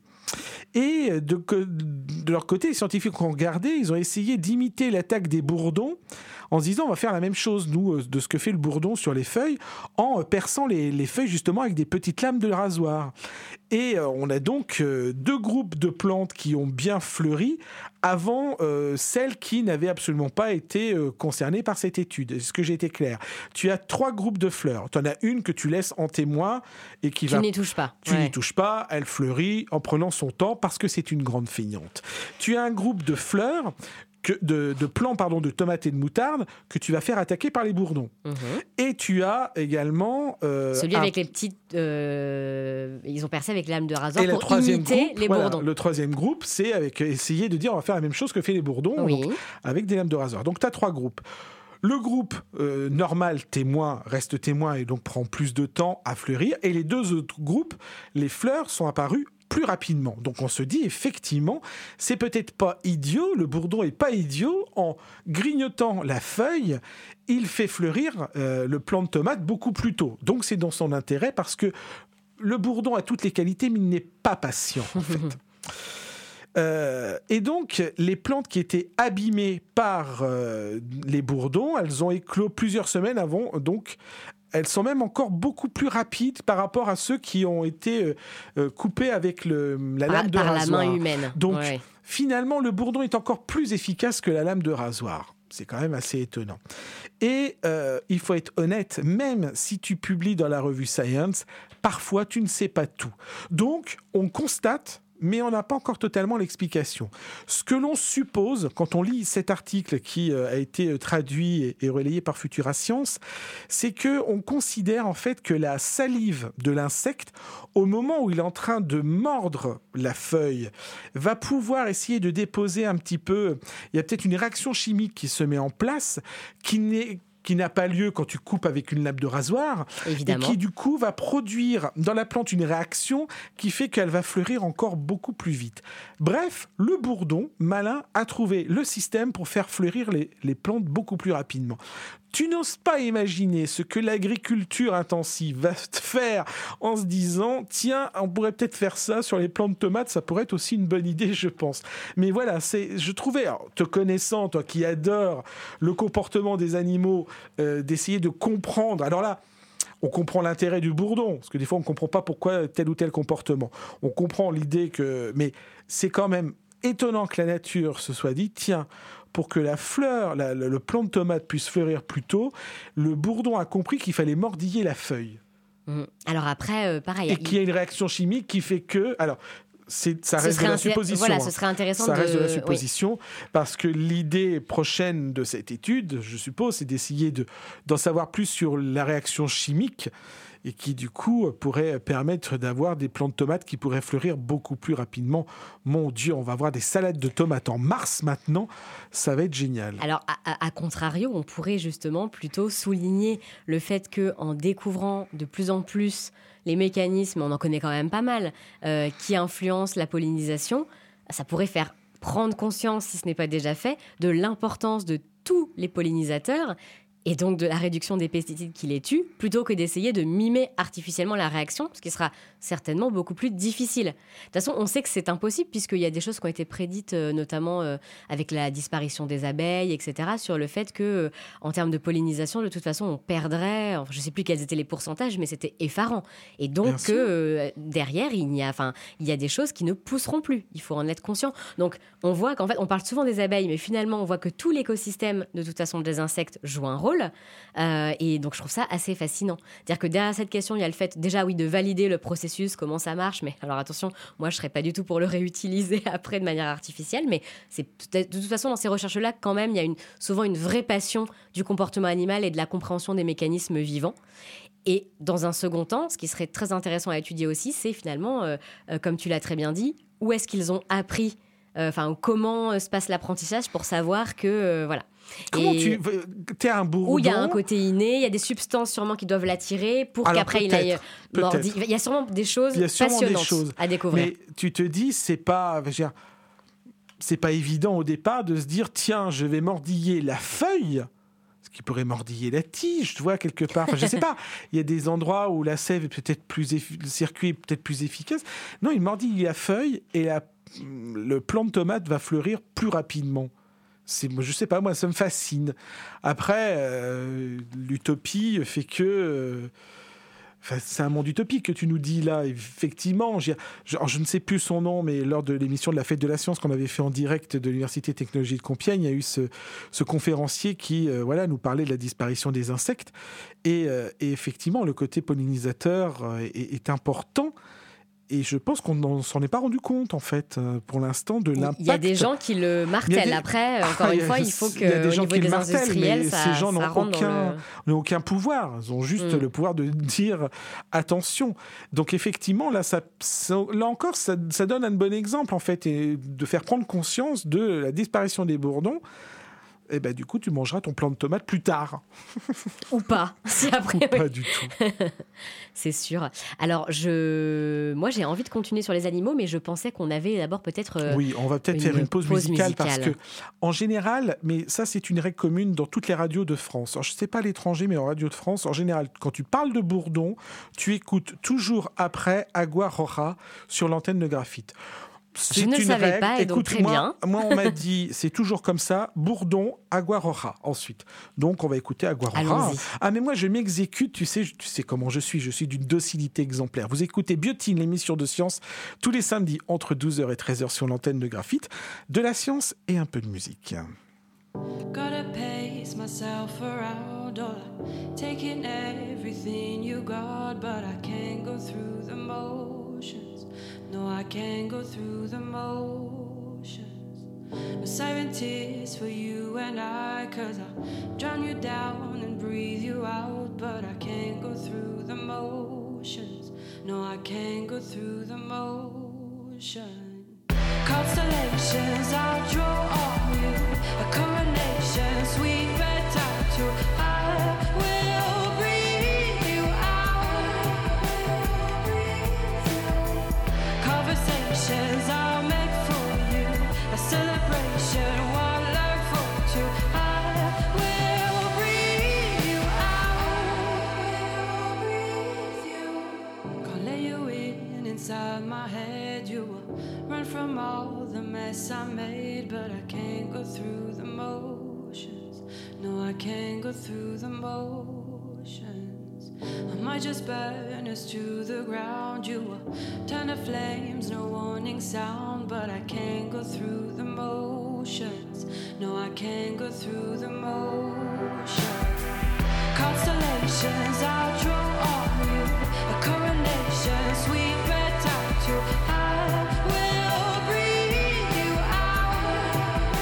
Et de leur côté, les scientifiques ont regardé, ils ont essayé d'imiter l'attaque des bourdons en se disant on va faire la même chose, nous, de ce que fait le bourdon sur les feuilles, en perçant les feuilles justement avec des petites lames de rasoir. Et on a donc deux groupes de plantes qui ont bien fleuri avant celles qui n'avaient absolument pas été concernées par cette étude. Est-ce que j'ai été clair ? Tu as 3 groupes de fleurs. Tu en as une que tu laisses en témoin et qui Tu n'y touches pas. Tu n'y touches pas, elle fleurit en prenant son temps parce que c'est une grande feignante. Tu as un groupe de fleurs... de plants de tomates et de moutarde que tu vas faire attaquer par les bourdons. Et tu as également... celui avec les petites... ils ont percé avec les lames de rasoir pour imiter les bourdons. Le troisième groupe, c'est essayer de dire on va faire la même chose que fait les bourdons, donc, avec des lames de rasoir. Donc tu as 3 groupes. Le groupe normal, reste témoin et donc prend plus de temps à fleurir. Et les 2 autres groupes, les fleurs sont apparues plus rapidement. Donc on se dit effectivement, c'est peut-être pas idiot, le bourdon est pas idiot, en grignotant la feuille, il fait fleurir le plant de tomate beaucoup plus tôt. Donc c'est dans son intérêt parce que le bourdon a toutes les qualités mais il n'est pas patient en fait. Et donc, les plantes qui étaient abîmées par les bourdons, elles ont éclos plusieurs semaines avant, donc elles sont même encore beaucoup plus rapides par rapport à ceux qui ont été coupés avec la lame de rasoir. Par la main humaine. Donc, finalement, le bourdon est encore plus efficace que la lame de rasoir. C'est quand même assez étonnant. Et il faut être honnête, même si tu publies dans la revue Science, parfois tu ne sais pas tout. Donc, on constate, mais on n'a pas encore totalement l'explication. Ce que l'on suppose, quand on lit cet article qui a été traduit et relayé par Futura Science, c'est qu'on considère en fait que la salive de l'insecte, au moment où il est en train de mordre la feuille, va pouvoir essayer de déposer un petit peu... Il y a peut-être une réaction chimique qui se met en place, qui n'a pas lieu quand tu coupes avec une lame de rasoir, Évidemment. et qui du coup va produire dans la plante une réaction qui fait qu'elle va fleurir encore beaucoup plus vite. Bref, le bourdon, malin, a trouvé le système pour faire fleurir les plantes beaucoup plus rapidement. Tu n'oses pas imaginer ce que l'agriculture intensive va faire en se disant « Tiens, on pourrait peut-être faire ça sur les plants de tomates, ça pourrait être aussi une bonne idée, je pense. » Mais voilà, je trouvais, alors, te connaissant, toi qui adore le comportement des animaux, d'essayer de comprendre. Alors là, on comprend l'intérêt du bourdon, parce que des fois, on ne comprend pas pourquoi tel ou tel comportement. On comprend l'idée que... Mais c'est quand même étonnant que la nature se soit dit « Tiens, pour que la fleur, le plant de tomate puisse fleurir plus tôt, le bourdon a compris qu'il fallait mordiller la feuille. » Alors après, pareil... Et qu'il y a une réaction chimique qui fait que... Alors, ça reste de la supposition. Voilà, ce serait intéressant ça reste de la supposition, parce que l'idée prochaine de cette étude, je suppose, c'est d'essayer d'en savoir plus sur la réaction chimique et qui, du coup, pourrait permettre d'avoir des plants de tomates qui pourraient fleurir beaucoup plus rapidement. Mon Dieu, on va avoir des salades de tomates en mars maintenant. Ça va être génial. Alors, à contrario, on pourrait justement plutôt souligner le fait qu'en découvrant de plus en plus les mécanismes, on en connaît quand même pas mal, qui influencent la pollinisation, ça pourrait faire prendre conscience, si ce n'est pas déjà fait, de l'importance de tous les pollinisateurs et donc de la réduction des pesticides qui les tuent, plutôt que d'essayer de mimer artificiellement la réaction, ce qui sera certainement beaucoup plus difficile. De toute façon, on sait que c'est impossible, puisqu'il y a des choses qui ont été prédites, notamment avec la disparition des abeilles, etc., sur le fait que, en termes de pollinisation, de toute façon, on perdrait, je ne sais plus quels étaient les pourcentages, mais c'était effarant. Et donc, derrière, il y a des choses qui ne pousseront plus. Il faut en être conscient. Donc, on voit qu'en fait, on parle souvent des abeilles, mais finalement, on voit que tout l'écosystème, de toute façon, des insectes joue un rôle. Et donc, je trouve ça assez fascinant. C'est-à-dire que derrière cette question, il y a le fait, déjà, oui, de valider le processus, comment ça marche. Mais alors, attention, moi, je ne serais pas du tout pour le réutiliser après de manière artificielle. Mais de toute façon, dans ces recherches-là, quand même, il y a souvent une vraie passion du comportement animal et de la compréhension des mécanismes vivants. Et dans un second temps, ce qui serait très intéressant à étudier aussi, c'est finalement, comme tu l'as très bien dit, où est-ce qu'ils ont appris, comment se passe l'apprentissage pour savoir que, voilà. Comment t'es un bourdon? Où il y a un côté inné, il y a des substances sûrement qui doivent l'attirer pour qu'après il aille mordi. Il y a sûrement des choses passionnantes à découvrir. Mais tu te dis, c'est pas évident au départ de se dire, tiens, je vais mordiller la feuille, ce qui pourrait mordiller la tige, tu vois, quelque part. Enfin, je sais pas. Il y a des endroits où la sève est peut-être le circuit est peut-être plus efficace. Non, il mordille la feuille et le plant de tomate va fleurir plus rapidement. Je sais pas, moi, ça me fascine. Après, l'utopie fait que... c'est un monde utopique que tu nous dis là, effectivement. Je ne sais plus son nom, mais lors de l'émission de la Fête de la Science qu'on avait fait en direct de l'Université de Technologie de Compiègne, il y a eu ce conférencier qui nous parlait de la disparition des insectes. Et effectivement, le côté pollinisateur est important. Et je pense qu'on ne s'en est pas rendu compte, en fait, pour l'instant, de l'impact. Il y a des gens qui le martèlent. Après, encore une fois, il faut qu'au niveau des industriels, ces gens n'ont aucun pouvoir. Ils ont juste le pouvoir de dire attention. Donc, effectivement, là encore, ça donne un bon exemple, en fait, et de faire prendre conscience de la disparition des bourdons. Et ben, du coup, tu mangeras ton plant de tomate plus tard. Ou pas. Si après, ou pas du tout. C'est sûr. Alors, moi, j'ai envie de continuer sur les animaux, mais je pensais qu'on avait d'abord peut-être... oui, on va peut-être faire une pause musicale parce que, en général, mais ça, c'est une règle commune dans toutes les radios de France. Alors, je ne sais pas à l'étranger, mais en radio de France, en général, quand tu parles de bourdon, tu écoutes toujours après Agua Roja sur l'antenne de Graphite. Je ne le savais pas, et donc très bien. Moi, on m'a dit, c'est toujours comme ça, bourdon, Agua Roja, ensuite. Donc, on va écouter Agua Roja. Allons-y. Ah, mais moi, je m'exécute, tu sais comment je suis d'une docilité exemplaire. Vous écoutez Biotine, l'émission de science, tous les samedis, entre 12h et 13h sur l'antenne de Graphite, de la science et un peu de musique. Gotta pace myself around, taking everything you got, but I can't go through the motions. No, I can't go through the motions. No saving tears for you and I, 'cause I'll drown you down and breathe you out. But I can't go through the motions. No, I can't go through the motions. Constellations I'll draw on you. A coronation, sweet red tattoo. I will breathe you out. Conversations I'll make for you. A celebration, one learn for two. I will breathe you out. Can't let you in inside my head. You will run from all the mess I made, but I can't go through the motions. No, I can't go through the motions. I might just burn us to the ground. You will turn to flames, no warning sound, but I can't go through the motions. No, I can't go through the motions. Constellations I'll draw on you. A coronation, sweet red tattoo. I will breathe you out.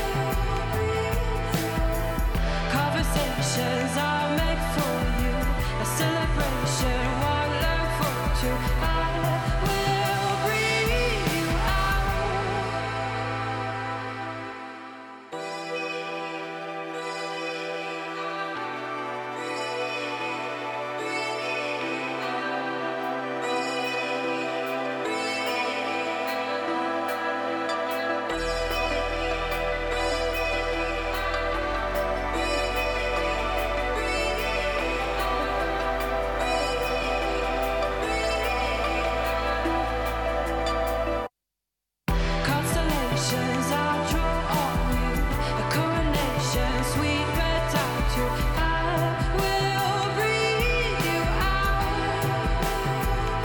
Conversations I'll make for you. A celebration, one learn for two. I will breathe you constellations I'll draw on you. A coronation, sweet red tattoo. I will breathe you out.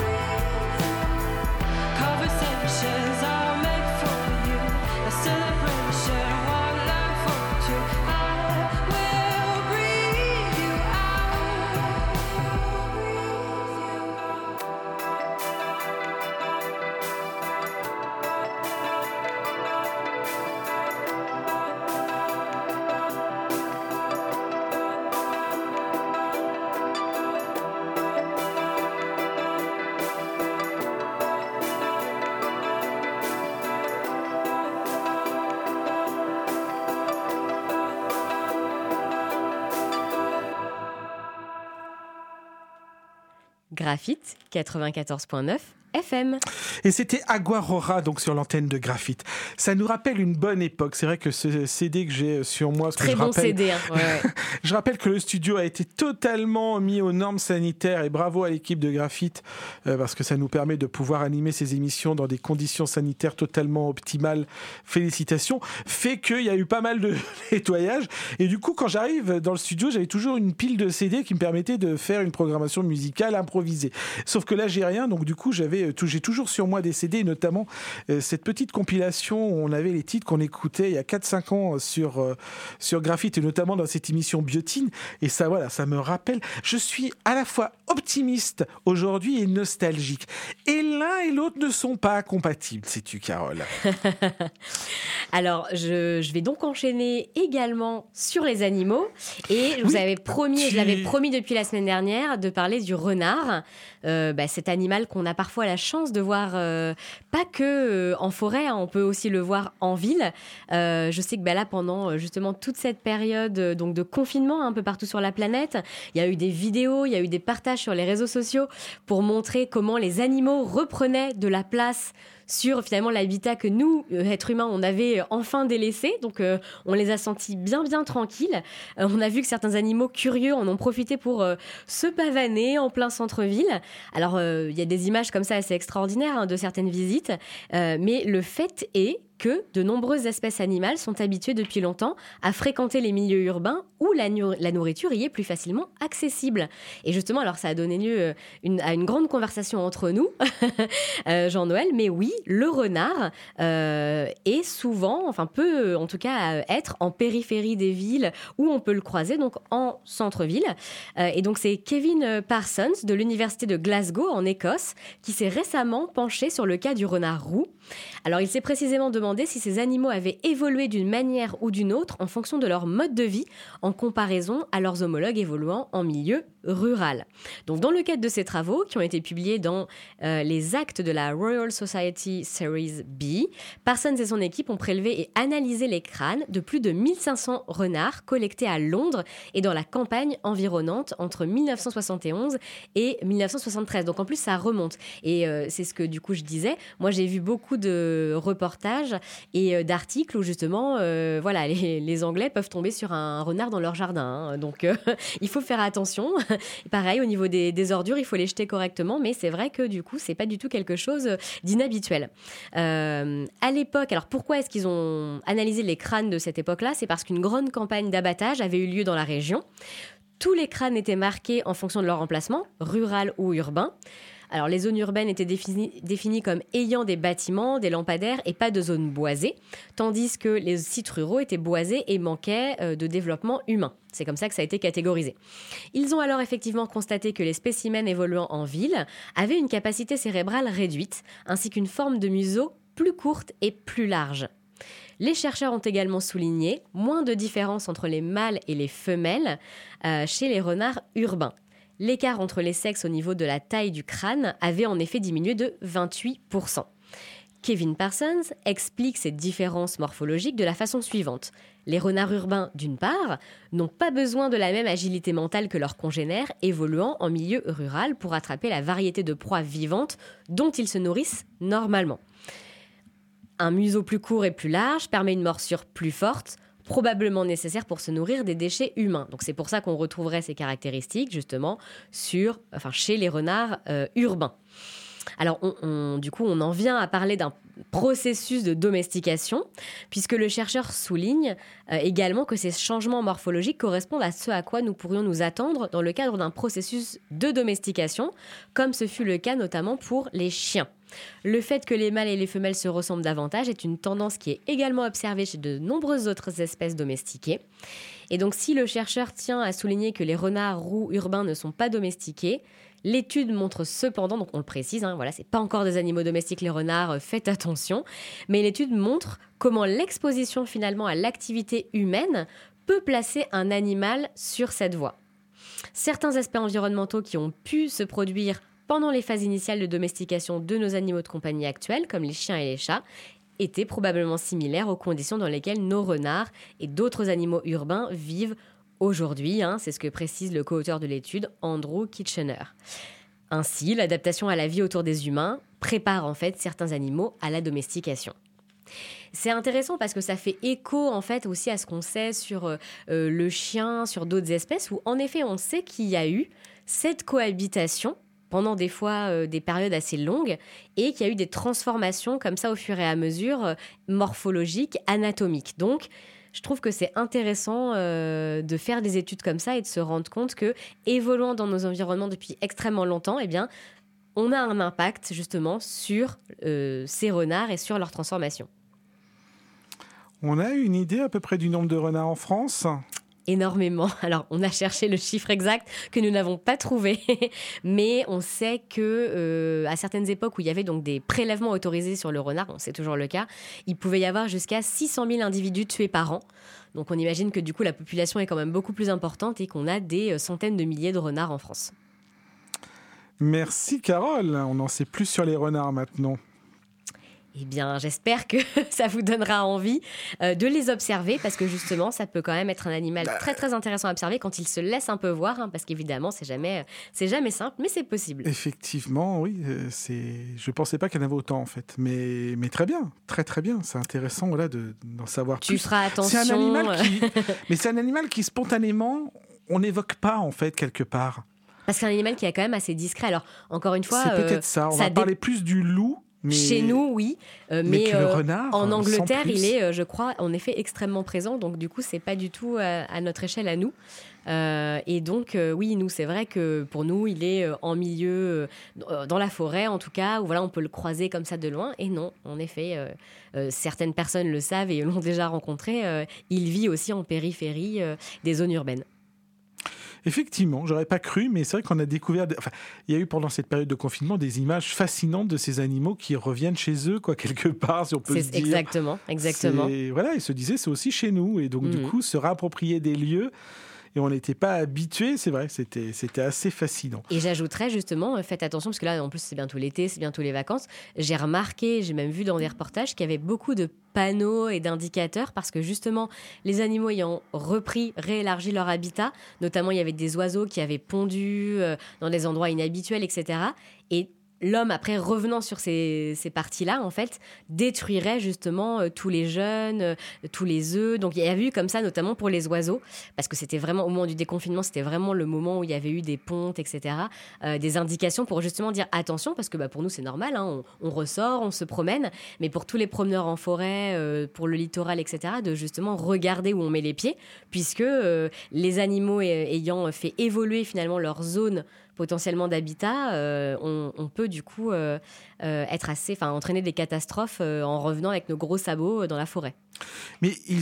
Conversations I'll make for you. A celebration, one learn for two. I will breathe you Graphite 94.9 FM. Et c'était Aguarora, donc sur l'antenne de Graphite. Ça nous rappelle une bonne époque. C'est vrai que ce CD que j'ai sur moi... Très bon CD. Hein. Ouais. Je rappelle que le studio a été totalement mis aux normes sanitaires et bravo à l'équipe de Graphite parce que ça nous permet de pouvoir animer ces émissions dans des conditions sanitaires totalement optimales. Félicitations. Fait qu'il y a eu pas mal de nettoyage et du coup quand j'arrive dans le studio j'avais toujours une pile de CD qui me permettait de faire une programmation musicale improvisée. Sauf que là j'ai rien donc du coup j'ai toujours sur moi des CD, notamment cette petite compilation où on avait les titres qu'on écoutait il y a 4-5 ans sur Graphite et notamment dans cette émission Biotine. Et ça, voilà, ça me rappelle. Je suis à la fois optimiste aujourd'hui et nostalgique. Et l'un et l'autre ne sont pas compatibles, sais-tu, Carole? Alors, je vais donc enchaîner également sur les animaux. Et je l'avais promis depuis la semaine dernière de parler du renard. Cet animal qu'on a parfois la chance de voir, pas que en forêt, hein, on peut aussi le voir en ville. Je sais que là, pendant justement toute cette période donc de confinement un peu partout sur la planète, il y a eu des vidéos, il y a eu des partages sur les réseaux sociaux pour montrer comment les animaux reprenaient de la place sur finalement l'habitat que nous, êtres humains, on avait enfin délaissé. Donc on les a sentis bien tranquilles. On a vu que certains animaux curieux en ont profité pour se pavaner en plein centre-ville. Alors il y a des images comme ça assez extraordinaires de certaines visites. Mais le fait est que de nombreuses espèces animales sont habituées depuis longtemps à fréquenter les milieux urbains où la nourriture y est plus facilement accessible. Et justement, alors ça a donné lieu à une grande conversation entre nous, Jean-Noël, mais oui, le renard est souvent, peut en tout cas être en périphérie des villes où on peut le croiser, donc en centre-ville. Et donc c'est Kevin Parsons de l'université de Glasgow en Écosse qui s'est récemment penché sur le cas du renard roux. Alors il s'est précisément demandé si ces animaux avaient évolué d'une manière ou d'une autre en fonction de leur mode de vie en comparaison à leurs homologues évoluant en milieu rural. Donc dans le cadre de ces travaux qui ont été publiés dans les actes de la Royal Society Series B, Parsons et son équipe ont prélevé et analysé les crânes de plus de 1500 renards collectés à Londres et dans la campagne environnante entre 1971 et 1973. Donc en plus ça remonte. Et c'est ce que du coup je disais. Moi j'ai vu beaucoup de reportages et d'articles où justement les Anglais peuvent tomber sur un renard dans leur jardin. Hein. Donc il faut faire attention. Et pareil, au niveau des ordures, il faut les jeter correctement, mais c'est vrai que du coup, c'est pas du tout quelque chose d'inhabituel. À l'époque, alors pourquoi est-ce qu'ils ont analysé les crânes de cette époque-là ? C'est parce qu'une grande campagne d'abattage avait eu lieu dans la région. Tous les crânes étaient marqués en fonction de leur emplacement, rural ou urbain. Alors, les zones urbaines étaient définies comme ayant des bâtiments, des lampadaires et pas de zones boisées, tandis que les sites ruraux étaient boisés et manquaient de développement humain. C'est comme ça que ça a été catégorisé. Ils ont alors effectivement constaté que les spécimens évoluant en ville avaient une capacité cérébrale réduite, ainsi qu'une forme de museau plus courte et plus large. Les chercheurs ont également souligné moins de différence entre les mâles et les femelles chez les renards urbains. L'écart entre les sexes au niveau de la taille du crâne avait en effet diminué de 28%. Kevin Parsons explique ces différences morphologiques de la façon suivante. Les renards urbains, d'une part, n'ont pas besoin de la même agilité mentale que leurs congénères évoluant en milieu rural pour attraper la variété de proies vivantes dont ils se nourrissent normalement. Un museau plus court et plus large permet une morsure plus forte, probablement nécessaire pour se nourrir des déchets humains. Donc c'est pour ça qu'on retrouverait ces caractéristiques justement chez les renards urbains. Alors du coup on en vient à parler d'un processus de domestication puisque le chercheur souligne également que ces changements morphologiques correspondent à ce à quoi nous pourrions nous attendre dans le cadre d'un processus de domestication comme ce fut le cas notamment pour les chiens. Le fait que les mâles et les femelles se ressemblent davantage est une tendance qui est également observée chez de nombreuses autres espèces domestiquées. Et donc, si le chercheur tient à souligner que les renards roux urbains ne sont pas domestiqués, l'étude montre cependant, donc on le précise, c'est pas encore des animaux domestiques les renards, faites attention, mais l'étude montre comment l'exposition finalement à l'activité humaine peut placer un animal sur cette voie. Certains aspects environnementaux qui ont pu se produire pendant les phases initiales de domestication de nos animaux de compagnie actuels, comme les chiens et les chats, étaient probablement similaires aux conditions dans lesquelles nos renards et d'autres animaux urbains vivent aujourd'hui. C'est ce que précise le co-auteur de l'étude, Andrew Kitchener. Ainsi, l'adaptation à la vie autour des humains prépare en fait certains animaux à la domestication. C'est intéressant parce que ça fait écho en fait aussi à ce qu'on sait sur le chien, sur d'autres espèces, où en effet on sait qu'il y a eu cette cohabitation pendant des fois des périodes assez longues et qu'il y a eu des transformations comme ça au fur et à mesure morphologiques, anatomiques. Donc, je trouve que c'est intéressant de faire des études comme ça et de se rendre compte que, évoluant dans nos environnements depuis extrêmement longtemps, on a un impact justement sur ces renards et sur leur transformation. On a une idée à peu près du nombre de renards en France ? Énormément. Alors, on a cherché le chiffre exact que nous n'avons pas trouvé, mais on sait que à certaines époques où il y avait donc des prélèvements autorisés sur le renard, c'est toujours le cas, il pouvait y avoir jusqu'à 600 000 individus tués par an. Donc, on imagine que du coup, la population est quand même beaucoup plus importante et qu'on a des centaines de milliers de renards en France. Merci Carole, on en sait plus sur les renards maintenant. Eh bien, j'espère que ça vous donnera envie de les observer parce que justement, ça peut quand même être un animal très très intéressant à observer quand il se laisse un peu voir, parce qu'évidemment, c'est jamais simple, mais c'est possible. Effectivement, oui, je pensais pas qu'il y en avait autant en fait, mais très bien, très très bien, c'est intéressant d'en savoir plus. Tu feras attention. C'est un animal qui spontanément, on n'évoque pas en fait quelque part. Parce que c'est un animal qui est quand même assez discret. Alors, encore une fois, c'est peut-être ça. On va parler plus du loup. Chez nous, oui, mais que le renard, en Angleterre, sans plus. il est, je crois, en effet extrêmement présent. Donc du coup, c'est pas du tout à notre échelle à nous. Et donc, oui, nous, c'est vrai que pour nous, il est en milieu, dans la forêt en tout cas, où voilà, on peut le croiser comme ça de loin. Et non, en effet, certaines personnes le savent et l'ont déjà rencontré. Il vit aussi en périphérie des zones urbaines. Effectivement, j'aurais pas cru, mais c'est vrai qu'on a découvert... Enfin, il y a eu pendant cette période de confinement des images fascinantes de ces animaux qui reviennent chez eux, quoi, quelque part, si on peut se dire. Exactement. Voilà, ils se disaient, c'est aussi chez nous. Et donc, du coup, se réapproprier des lieux... Et on n'était pas habitués, c'est vrai, c'était assez fascinant. Et j'ajouterais justement, faites attention, parce que là, en plus, c'est bientôt l'été, c'est bientôt les vacances. J'ai remarqué, j'ai même vu dans des reportages qu'il y avait beaucoup de panneaux et d'indicateurs, parce que justement, les animaux ayant réélargi leur habitat, notamment il y avait des oiseaux qui avaient pondu dans des endroits inhabituels, etc. Et l'homme, après, revenant sur ces parties-là, en fait, détruirait justement tous les jeunes, tous les œufs. Donc, il y a eu comme ça, notamment pour les oiseaux, parce que c'était vraiment, au moment du déconfinement, c'était vraiment le moment où il y avait eu des pontes, etc., des indications pour justement dire attention, parce que pour nous, c'est normal, hein, on ressort, on se promène, mais pour tous les promeneurs en forêt, pour le littoral, etc., de justement regarder où on met les pieds, puisque les animaux ayant fait évoluer finalement leur zone potentiellement d'habitat, on peut du coup entraîner des catastrophes en revenant avec nos gros sabots dans la forêt. Mais ils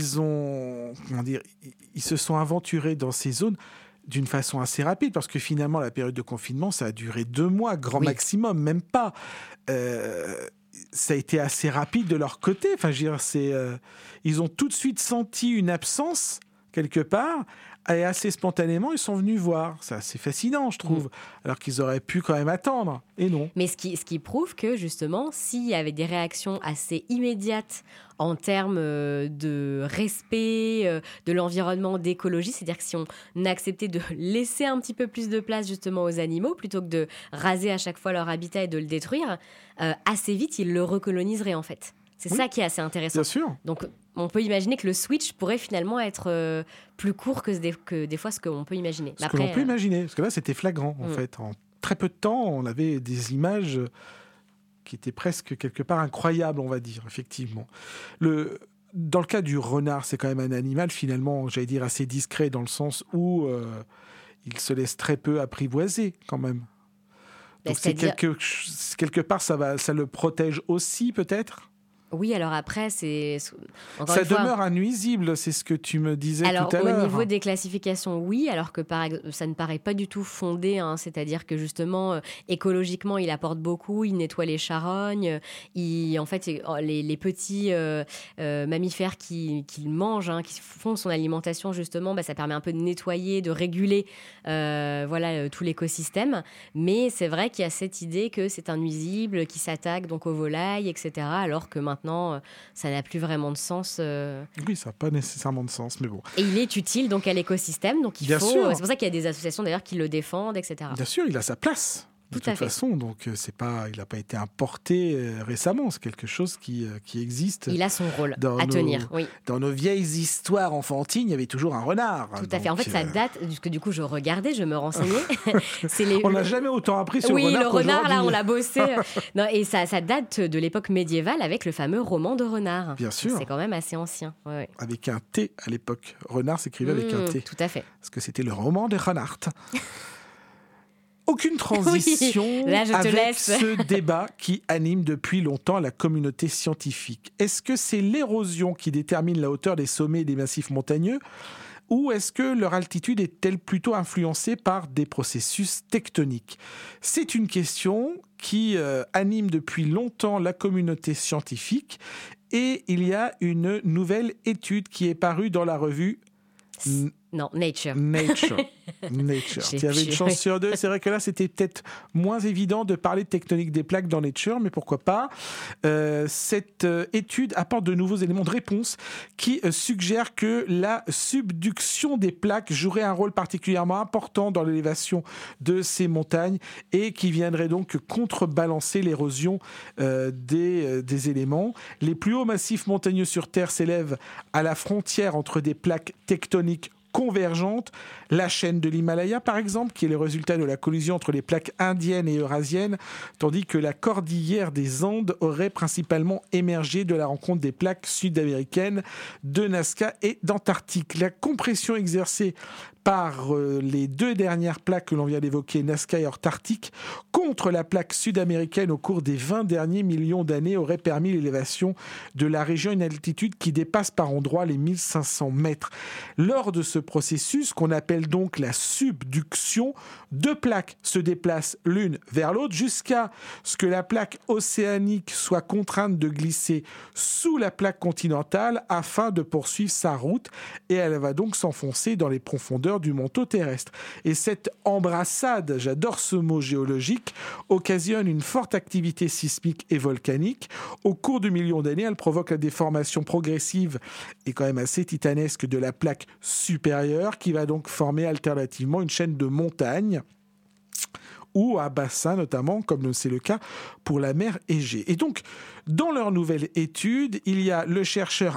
se sont aventurés dans ces zones d'une façon assez rapide, parce que finalement, la période de confinement, ça a duré 2 mois, grand maximum, même pas. Ça a été assez rapide de leur côté. Enfin, je veux dire, ils ont tout de suite senti une absence, quelque part, et assez spontanément, ils sont venus voir. C'est assez fascinant, je trouve. Alors qu'ils auraient pu quand même attendre. Et non. Mais ce qui prouve que, justement, s'il y avait des réactions assez immédiates en termes de respect de l'environnement, d'écologie, c'est-à-dire que si on acceptait de laisser un petit peu plus de place, justement, aux animaux, plutôt que de raser à chaque fois leur habitat et de le détruire, assez vite, ils le recoloniseraient, en fait. C'est ça qui est assez intéressant. Bien sûr. Donc, on peut imaginer que le switch pourrait finalement être plus court que des fois ce qu'on peut imaginer. Ce que l'on peut imaginer, parce que là, c'était flagrant, en fait. En très peu de temps, on avait des images qui étaient presque quelque part incroyables, on va dire, effectivement. Dans le cas du renard, c'est quand même un animal, finalement, j'allais dire, assez discret, dans le sens où il se laisse très peu apprivoiser, quand même. Donc, quelque part, ça le protège aussi, peut-être ? Oui, alors après, ça demeure un nuisible, c'est ce que tu me disais tout à l'heure. Au niveau des classifications, oui, alors que ça ne paraît pas du tout fondé, hein, c'est-à-dire que justement, écologiquement, il apporte beaucoup, il nettoie les charognes, en fait, les petits mammifères qu'il mange, hein, qui font son alimentation, justement, ça permet un peu de nettoyer, de réguler tout l'écosystème. Mais c'est vrai qu'il y a cette idée que c'est un nuisible qui s'attaque donc aux volailles, etc., alors que maintenant, ça n'a plus vraiment de sens. Oui, ça n'a pas nécessairement de sens, mais bon. Et il est utile donc à l'écosystème, donc il faut. C'est pour ça qu'il y a des associations d'ailleurs qui le défendent, etc. Bien sûr, il a sa place. De toute façon, donc il n'a pas été importé récemment. C'est quelque chose qui existe. Il a son rôle à tenir. Oui. Dans nos vieilles histoires enfantines, il y avait toujours un renard. Tout à fait. En fait, ça date, parce que du coup, je regardais, je me renseignais. On n'a jamais autant appris sur le renard. Oui, le renard, là, on l'a bossé. Non, et ça date de l'époque médiévale avec le fameux roman de renard. Bien sûr. C'est quand même assez ancien. Ouais. Avec un T à l'époque. Renard s'écrivait avec un T. Tout à fait. Parce que c'était le roman de Renard. Aucune transition là, avec ce débat qui anime depuis longtemps la communauté scientifique. Est-ce que c'est l'érosion qui détermine la hauteur des sommets des massifs montagneux, ou est-ce que leur altitude est-elle plutôt influencée par des processus tectoniques ? C'est une question qui anime depuis longtemps la communauté scientifique, et il y a une nouvelle étude qui est parue dans la revue Nature. Il y avait une chance sur 2. C'est vrai que là, c'était peut-être moins évident de parler de tectonique des plaques dans Nature, mais pourquoi pas. Cette étude apporte de nouveaux éléments de réponse qui suggèrent que la subduction des plaques jouerait un rôle particulièrement important dans l'élévation de ces montagnes et qui viendrait donc contrebalancer l'érosion des éléments. Les plus hauts massifs montagneux sur Terre s'élèvent à la frontière entre des plaques tectoniques convergentes. La chaîne de l'Himalaya, par exemple, qui est le résultat de la collision entre les plaques indiennes et eurasiennes, tandis que la cordillère des Andes aurait principalement émergé de la rencontre des plaques sud-américaines de Nazca et d'Antarctique. La compression exercée par les deux dernières plaques que l'on vient d'évoquer, Nazca et Antarctique, contre la plaque sud-américaine au cours des 20 derniers millions d'années aurait permis l'élévation de la région à une altitude qui dépasse par endroits les 1500 mètres. Lors de ce processus, qu'on appelle donc la subduction, deux plaques se déplacent l'une vers l'autre jusqu'à ce que la plaque océanique soit contrainte de glisser sous la plaque continentale afin de poursuivre sa route, et elle va donc s'enfoncer dans les profondeurs du manteau terrestre. Et cette embrassade, j'adore ce mot géologique, occasionne une forte activité sismique et volcanique. Au cours de millions d'années, elle provoque la déformation progressive et quand même assez titanesque de la plaque supérieure, qui va donc former alternativement une chaîne de montagnes ou à bassin notamment, comme c'est le cas pour la mer Égée. Et donc, dans leur nouvelle étude, il y a le chercheur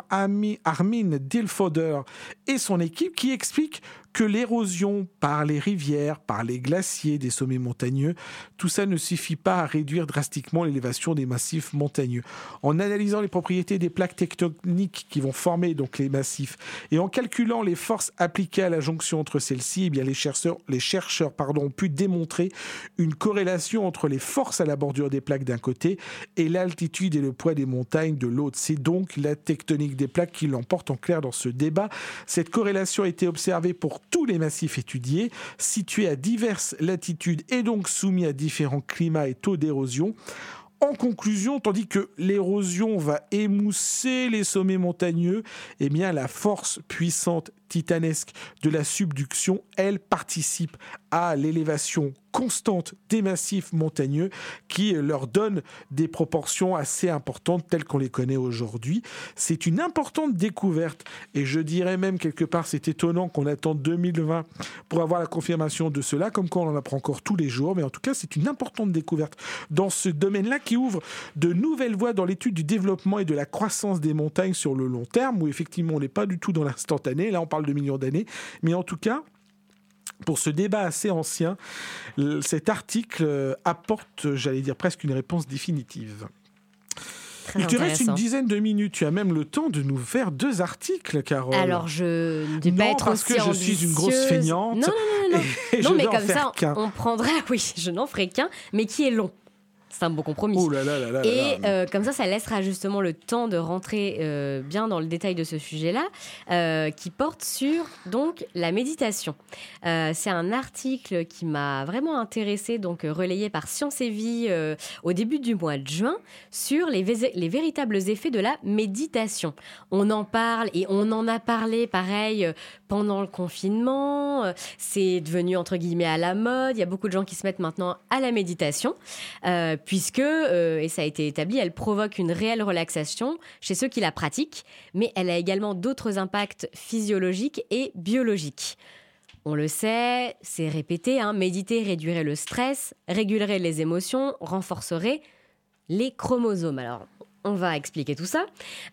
Armin Dilfoder et son équipe qui expliquent que l'érosion par les rivières, par les glaciers des sommets montagneux, tout ça ne suffit pas à réduire drastiquement l'élévation des massifs montagneux. En analysant les propriétés des plaques tectoniques qui vont former donc les massifs et en calculant les forces appliquées à la jonction entre celles-ci, eh bien les chercheurs ont pu démontrer une corrélation entre les forces à la bordure des plaques d'un côté et l'altitude et le poids des montagnes de l'autre. C'est donc la tectonique des plaques qui l'emporte en clair dans ce débat. Cette corrélation a été observée pour tous les massifs étudiés, situés à diverses latitudes et donc soumis à différents climats et taux d'érosion. En conclusion, tandis que l'érosion va émousser les sommets montagneux, eh bien la force puissante, titanesque de la subduction, elle participe à l'élévation constante des massifs montagneux qui leur donne des proportions assez importantes telles qu'on les connaît aujourd'hui. C'est une importante découverte et je dirais même quelque part c'est étonnant qu'on attende 2020 pour avoir la confirmation de cela, comme quoi on en apprend encore tous les jours, mais en tout cas c'est une importante découverte dans ce domaine-là qui ouvre de nouvelles voies dans l'étude du développement et de la croissance des montagnes sur le long terme, où effectivement on n'est pas du tout dans l'instantané, là on parle de millions d'années, mais en tout cas pour ce débat assez ancien, cet article apporte, j'allais dire, presque une réponse définitive. Il te reste une dizaine de minutes. Tu as même le temps de nous faire 2 articles, Carole. Alors, je ne vais pas être parce que je suis une grosse feignante. Non. Et non, je mais vais en comme faire ça, qu'un. on prendra... Oui, je n'en ferai qu'un, mais qui est long. C'est un bon compromis. Oh là là là là et là. Comme ça laissera justement le temps de rentrer bien dans le détail de ce sujet-là, qui porte sur donc la méditation. C'est un article qui m'a vraiment intéressée, donc relayé par Science et Vie au début du mois de juin, sur les véritables effets de la méditation. On en parle et on en a parlé, pareil, pendant le confinement. C'est devenu entre guillemets à la mode. Il y a beaucoup de gens qui se mettent maintenant à la méditation. Puisque, et ça a été établi, elle provoque une réelle relaxation chez ceux qui la pratiquent, mais elle a également d'autres impacts physiologiques et biologiques. On le sait, c'est répété, méditer réduirait le stress, régulerait les émotions, renforcerait les chromosomes. Alors, on va expliquer tout ça.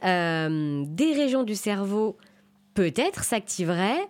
Des régions du cerveau peut-être s'activeraient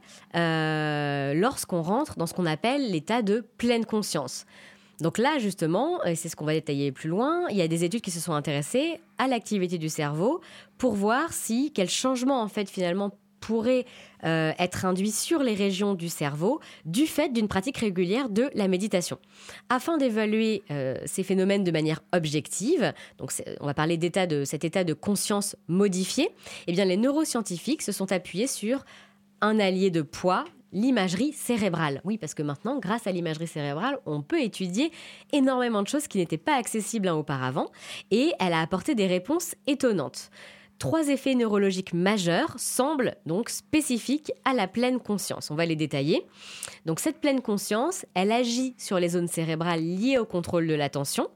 lorsqu'on rentre dans ce qu'on appelle l'état de pleine conscience. Donc là, justement, et c'est ce qu'on va détailler plus loin, il y a des études qui se sont intéressées à l'activité du cerveau pour voir quel changement, en fait, finalement, pourrait être induit sur les régions du cerveau du fait d'une pratique régulière de la méditation. Afin d'évaluer ces phénomènes de manière objective, donc on va parler cet état de conscience modifié, eh bien, les neuroscientifiques se sont appuyés sur un allié de poids, l'imagerie cérébrale. Oui, parce que maintenant, grâce à l'imagerie cérébrale, on peut étudier énormément de choses qui n'étaient pas accessibles auparavant, et elle a apporté des réponses étonnantes. 3 effets neurologiques majeurs semblent donc spécifiques à la pleine conscience. On va les détailler. Donc cette pleine conscience, elle agit sur les zones cérébrales liées au contrôle de l'attention,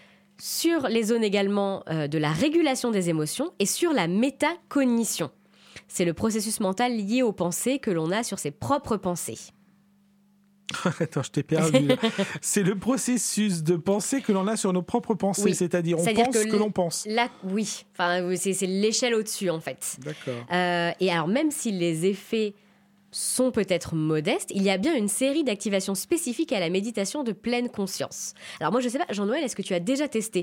sur les zones également de la régulation des émotions et sur la métacognition. C'est le processus mental lié aux pensées que l'on a sur ses propres pensées. Attends, je t'ai perdu. C'est le processus de pensée que l'on a sur nos propres pensées, oui. C'est-à-dire on pense que l'on pense. Là, oui, enfin, c'est l'échelle au-dessus en fait. D'accord. Et alors même si les effets sont peut-être modestes, il y a bien une série d'activations spécifiques à la méditation de pleine conscience. Alors moi, je sais pas, Jean-Noël, est-ce que tu as déjà testé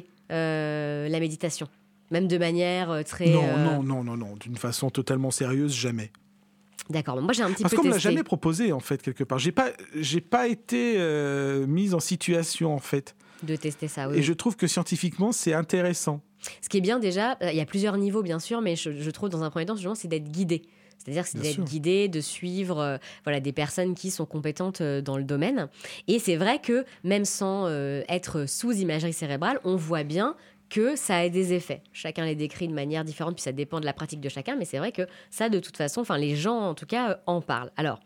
la méditation ? Même de manière très... Non, d'une façon totalement sérieuse, jamais. D'accord, moi j'ai un petit Parce peu qu'on me l'a testé. jamais proposé, en fait, quelque part. J'ai pas été mise en situation, en fait. De tester ça, oui. Et je trouve que scientifiquement, c'est intéressant. Ce qui est bien déjà, il y a plusieurs niveaux bien sûr, mais je trouve dans un premier temps, justement, c'est d'être guidé. C'est-à-dire que c'est Bien d'être sûr. guidé, de suivre des personnes qui sont compétentes dans le domaine. Et c'est vrai que même sans être sous imagerie cérébrale, on voit bien que ça a des effets. Chacun les décrit de manière différente, puis ça dépend de la pratique de chacun, mais c'est vrai que ça, de toute façon, les gens en tout cas en parlent. Alors,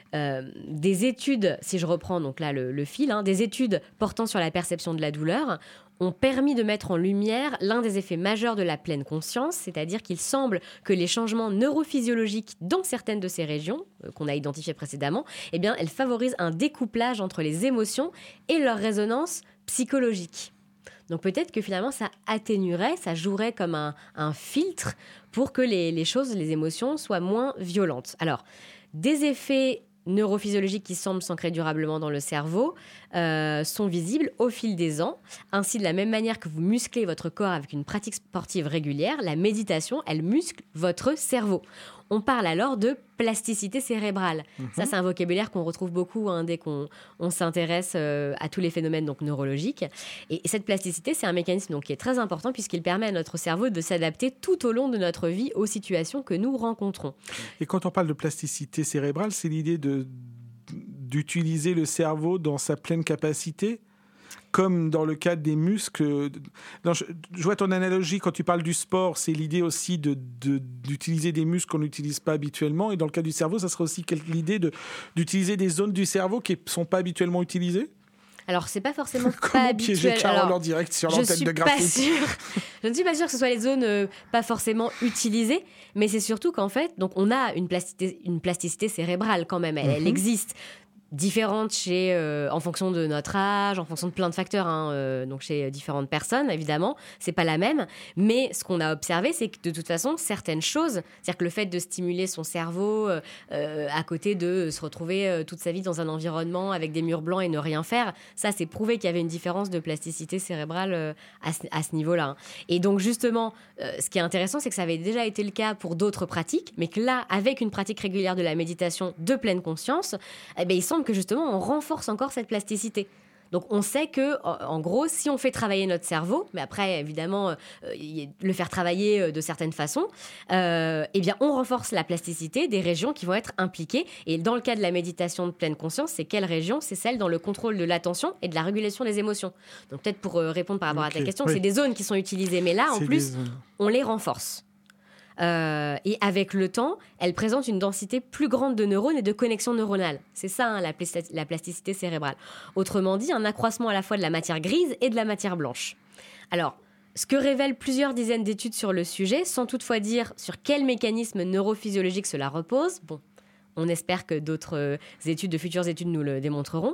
des études, si je reprends donc là le fil, des études portant sur la perception de la douleur ont permis de mettre en lumière l'un des effets majeurs de la pleine conscience, c'est-à-dire qu'il semble que les changements neurophysiologiques dans certaines de ces régions, qu'on a identifiées précédemment, eh bien, elles favorisent un découplage entre les émotions et leur résonance psychologique. Donc peut-être que finalement ça atténuerait, ça jouerait comme un filtre pour que les choses, les émotions soient moins violentes. Alors, des effets neurophysiologiques qui semblent s'ancrer durablement dans le cerveau sont visibles au fil des ans. Ainsi, de la même manière que vous musclez votre corps avec une pratique sportive régulière, la méditation, elle muscle votre cerveau. On parle alors de plasticité cérébrale. Ça, c'est un vocabulaire qu'on retrouve beaucoup dès qu'on s'intéresse à tous les phénomènes donc, neurologiques. Et cette plasticité, c'est un mécanisme donc, qui est très important puisqu'il permet à notre cerveau de s'adapter tout au long de notre vie aux situations que nous rencontrons. Et quand on parle de plasticité cérébrale, c'est l'idée d'utiliser le cerveau dans sa pleine capacité, comme dans le cas des muscles. Non, je vois ton analogie quand tu parles du sport, c'est l'idée aussi d'utiliser des muscles qu'on n'utilise pas habituellement. Et dans le cas du cerveau, ça serait aussi l'idée d'utiliser des zones du cerveau qui ne sont pas habituellement utilisées. Alors, c'est pas forcément pas Comment habituel. piéger Carole en direct sur l'antenne de Graphite. Je ne suis pas sûre que ce soit les zones pas forcément utilisées, mais c'est surtout qu'en fait, donc on a une plasticité cérébrale quand même, elle existe. Différentes en fonction de notre âge, en fonction de plein de facteurs, donc chez différentes personnes, évidemment, c'est pas la même. Mais ce qu'on a observé, c'est que de toute façon, certaines choses, c'est-à-dire que le fait de stimuler son cerveau à côté de se retrouver toute sa vie dans un environnement avec des murs blancs et ne rien faire, ça, c'est prouvé qu'il y avait une différence de plasticité cérébrale à ce niveau-là. Et donc, justement, ce qui est intéressant, c'est que ça avait déjà été le cas pour d'autres pratiques, mais que là, avec une pratique régulière de la méditation de pleine conscience, il semble que justement on renforce encore cette plasticité. Donc on sait que, en gros, si on fait travailler notre cerveau, mais après évidemment le faire travailler de certaines façons, eh bien on renforce la plasticité des régions qui vont être impliquées. Et dans le cas de la méditation de pleine conscience, c'est quelle région ? C'est celle dans le contrôle de l'attention et de la régulation des émotions. Donc peut-être pour répondre par rapport à ta question, c'est des zones qui sont utilisées, mais là en plus on les renforce. Et avec le temps, elle présente une densité plus grande de neurones et de connexions neuronales. C'est ça, la plasticité cérébrale. Autrement dit, un accroissement à la fois de la matière grise et de la matière blanche. Alors, ce que révèlent plusieurs dizaines d'études sur le sujet, sans toutefois dire sur quel mécanisme neurophysiologique cela repose, bon, on espère que d'autres futures études nous le démontreront,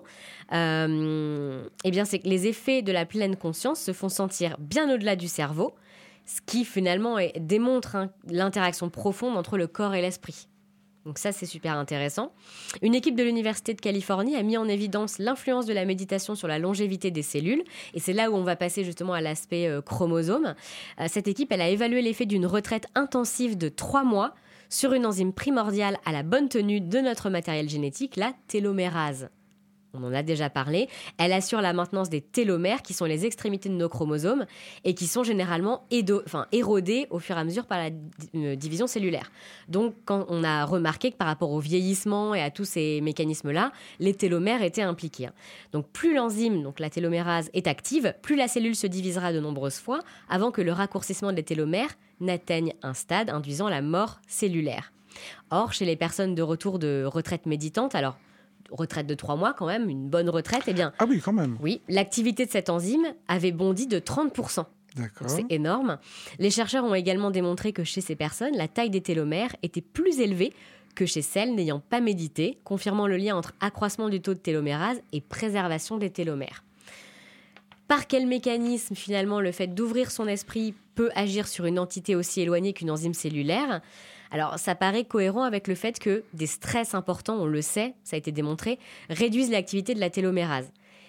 eh bien, c'est que les effets de la pleine conscience se font sentir bien au-delà du cerveau, ce qui finalement démontre l'interaction profonde entre le corps et l'esprit. Donc ça, c'est super intéressant. Une équipe de l'Université de Californie a mis en évidence l'influence de la méditation sur la longévité des cellules. Et c'est là où on va passer justement à l'aspect chromosome. Cette équipe, elle a évalué l'effet d'une retraite intensive de 3 mois sur une enzyme primordiale à la bonne tenue de notre matériel génétique, la télomérase. On en a déjà parlé. Elle assure la maintenance des télomères, qui sont les extrémités de nos chromosomes, et qui sont généralement érodés au fur et à mesure par la division cellulaire. Donc, quand on a remarqué que par rapport au vieillissement et à tous ces mécanismes-là, les télomères étaient impliqués. Donc, plus l'enzyme, donc la télomérase, est active, plus la cellule se divisera de nombreuses fois avant que le raccourcissement des télomères n'atteigne un stade induisant la mort cellulaire. Or, chez les personnes de retour de retraite méditante, alors retraite de 3 mois quand même, une bonne retraite, eh bien... Ah oui, quand même. Oui, l'activité de cette enzyme avait bondi de 30%. D'accord. C'est énorme. Les chercheurs ont également démontré que chez ces personnes, la taille des télomères était plus élevée que chez celles n'ayant pas médité, confirmant le lien entre accroissement du taux de télomérase et préservation des télomères. Par quel mécanisme, finalement, le fait d'ouvrir son esprit peut agir sur une entité aussi éloignée qu'une enzyme cellulaire ? Alors, ça paraît cohérent avec le fait que des stress importants, on le sait, ça a été démontré, réduisent l'activité de la télomérase.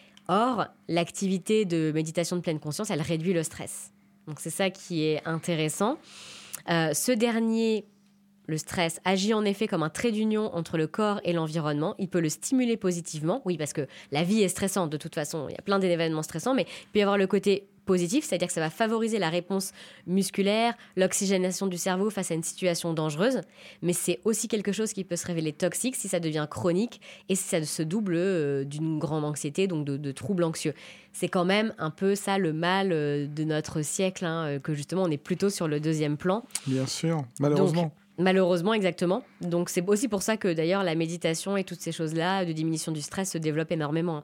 Or, l'activité de méditation de pleine conscience, elle réduit le stress. Donc, c'est ça qui est intéressant. Ce dernier, le stress, agit en effet comme un trait d'union entre le corps et l'environnement. Il peut le stimuler positivement, oui, parce que la vie est stressante de toute façon. Il y a plein d'événements stressants, mais il peut y avoir le côté positif, c'est-à-dire que ça va favoriser la réponse musculaire, l'oxygénation du cerveau face à une situation dangereuse, mais c'est aussi quelque chose qui peut se révéler toxique si ça devient chronique et si ça se double d'une grande anxiété, donc de troubles anxieux. C'est quand même un peu ça le mal de notre siècle, que justement on est plutôt sur le deuxième plan. Bien sûr, malheureusement. Donc, malheureusement, exactement. Donc, c'est aussi pour ça que, d'ailleurs, la méditation et toutes ces choses-là de diminution du stress se développent énormément.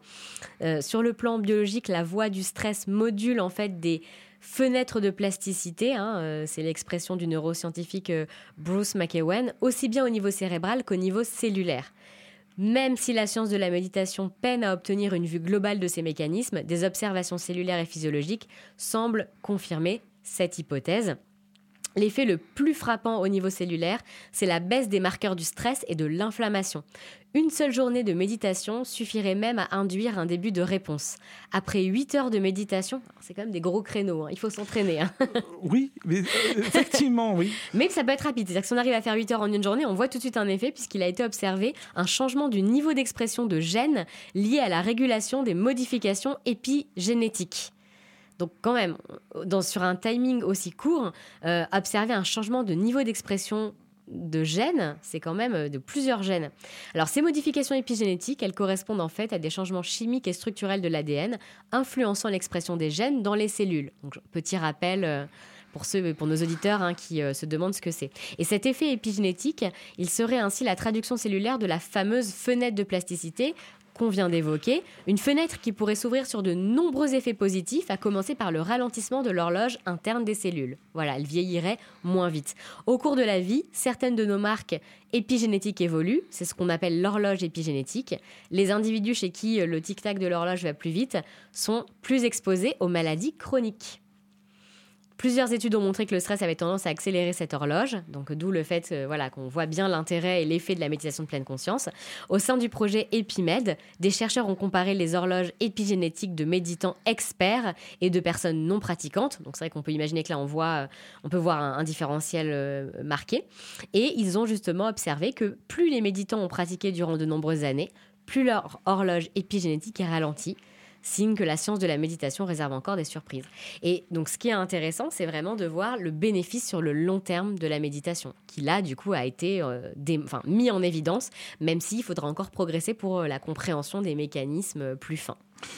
Sur le plan biologique, la voie du stress module, en fait, des fenêtres de plasticité. C'est l'expression du neuroscientifique Bruce McEwen, aussi bien au niveau cérébral qu'au niveau cellulaire. Même si la science de la méditation peine à obtenir une vue globale de ces mécanismes, des observations cellulaires et physiologiques semblent confirmer cette hypothèse. L'effet le plus frappant au niveau cellulaire, c'est la baisse des marqueurs du stress et de l'inflammation. Une seule journée de méditation suffirait même à induire un début de réponse. Après 8 heures de méditation, c'est quand même des gros créneaux, il faut s'entraîner. Oui, mais, effectivement, oui. Mais ça peut être rapide, c'est-à-dire que si on arrive à faire 8 heures en une journée, on voit tout de suite un effet puisqu'il a été observé un changement du niveau d'expression de gènes lié à la régulation des modifications épigénétiques. Donc quand même, sur un timing aussi court, observer un changement de niveau d'expression de gènes, c'est quand même de plusieurs gènes. Alors ces modifications épigénétiques, elles correspondent en fait à des changements chimiques et structurels de l'ADN, influençant l'expression des gènes dans les cellules. Donc petit rappel pour nos auditeurs qui se demandent ce que c'est. Et cet effet épigénétique, il serait ainsi la traduction cellulaire de la fameuse fenêtre de plasticité qu'on vient d'évoquer, une fenêtre qui pourrait s'ouvrir sur de nombreux effets positifs, à commencer par le ralentissement de l'horloge interne des cellules. Voilà, elle vieillirait moins vite. Au cours de la vie, certaines de nos marques épigénétiques évoluent, c'est ce qu'on appelle l'horloge épigénétique. Les individus chez qui le tic-tac de l'horloge va plus vite sont plus exposés aux maladies chroniques. Plusieurs études ont montré que le stress avait tendance à accélérer cette horloge, donc d'où le fait qu'on voit bien l'intérêt et l'effet de la méditation de pleine conscience. Au sein du projet EpiMed, des chercheurs ont comparé les horloges épigénétiques de méditants experts et de personnes non pratiquantes. Donc c'est vrai qu'on peut imaginer que là on peut voir un différentiel marqué. Et ils ont justement observé que plus les méditants ont pratiqué durant de nombreuses années, plus leur horloge épigénétique est ralentie. Signe que la science de la méditation réserve encore des surprises. Et donc, ce qui est intéressant, c'est vraiment de voir le bénéfice sur le long terme de la méditation, qui là, du coup, a été mis en évidence, même s'il faudra encore progresser pour la compréhension des mécanismes plus fins.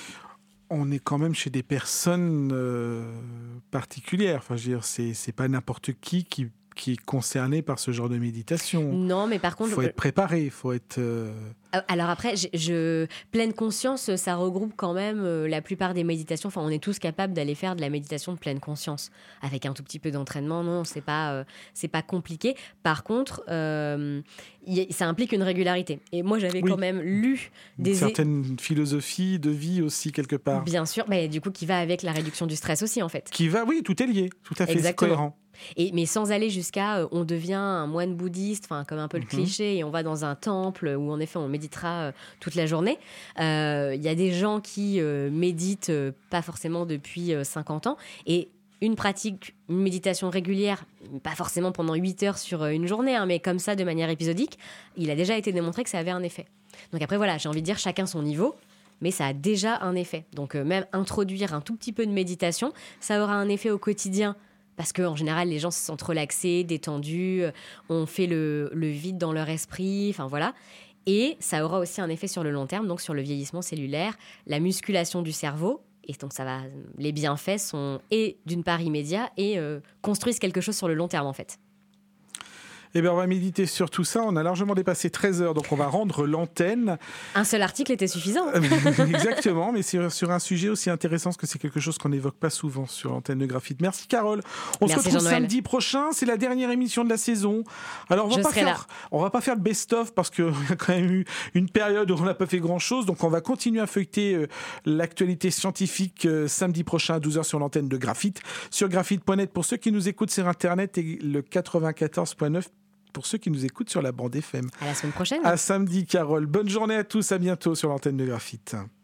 On est quand même chez des personnes particulières. Enfin, je veux dire, c'est pas n'importe qui est concerné par ce genre de méditation. Non, mais par contre... Il faut être préparé, il faut être... Alors après, pleine conscience, ça regroupe quand même la plupart des méditations. Enfin, on est tous capables d'aller faire de la méditation de pleine conscience. Avec un tout petit peu d'entraînement, non, c'est pas compliqué. Par contre, ça implique une régularité. Et moi, j'avais quand même lu une certaine philosophie de vie aussi, quelque part. Bien sûr, mais du coup, qui va avec la réduction du stress aussi, en fait. Oui, tout est lié, tout à fait, exactement. C'est cohérent. Mais sans aller jusqu'à on devient un moine bouddhiste, comme un peu le cliché, et on va dans un temple où en effet on méditera toute la journée. Il y a des gens qui méditent pas forcément depuis 50 ans et une méditation régulière, pas forcément pendant 8 heures sur une journée, mais comme ça de manière épisodique, il a déjà été démontré que ça avait un effet. Donc après voilà, j'ai envie de dire chacun son niveau, mais ça a déjà un effet. Donc même introduire un tout petit peu de méditation, ça aura un effet au quotidien. Parce qu'en général, les gens se sentent relaxés, détendus, on fait le vide dans leur esprit, enfin voilà. Et ça aura aussi un effet sur le long terme, donc sur le vieillissement cellulaire, la musculation du cerveau. Et donc les bienfaits sont d'une part immédiats et construisent quelque chose sur le long terme en fait. Eh bien, on va méditer sur tout ça. On a largement dépassé 13 heures, donc on va rendre l'antenne. Un seul article était suffisant. Exactement, mais c'est sur un sujet aussi intéressant, parce que c'est quelque chose qu'on n'évoque pas souvent sur l'antenne de Graphite. Merci Carole. On se retrouve samedi prochain. C'est la dernière émission de la saison. Alors, on va pas faire le best-of, parce qu'il y a quand même eu une période où on n'a pas fait grand-chose. Donc, on va continuer à feuilleter l'actualité scientifique samedi prochain à 12h sur l'antenne de Graphite. Sur graphite.net, pour ceux qui nous écoutent sur Internet, et le 94.9 pour ceux qui nous écoutent sur la bande FM. À la semaine prochaine. À samedi, Carole. Bonne journée à tous, à bientôt sur l'antenne de Graphite.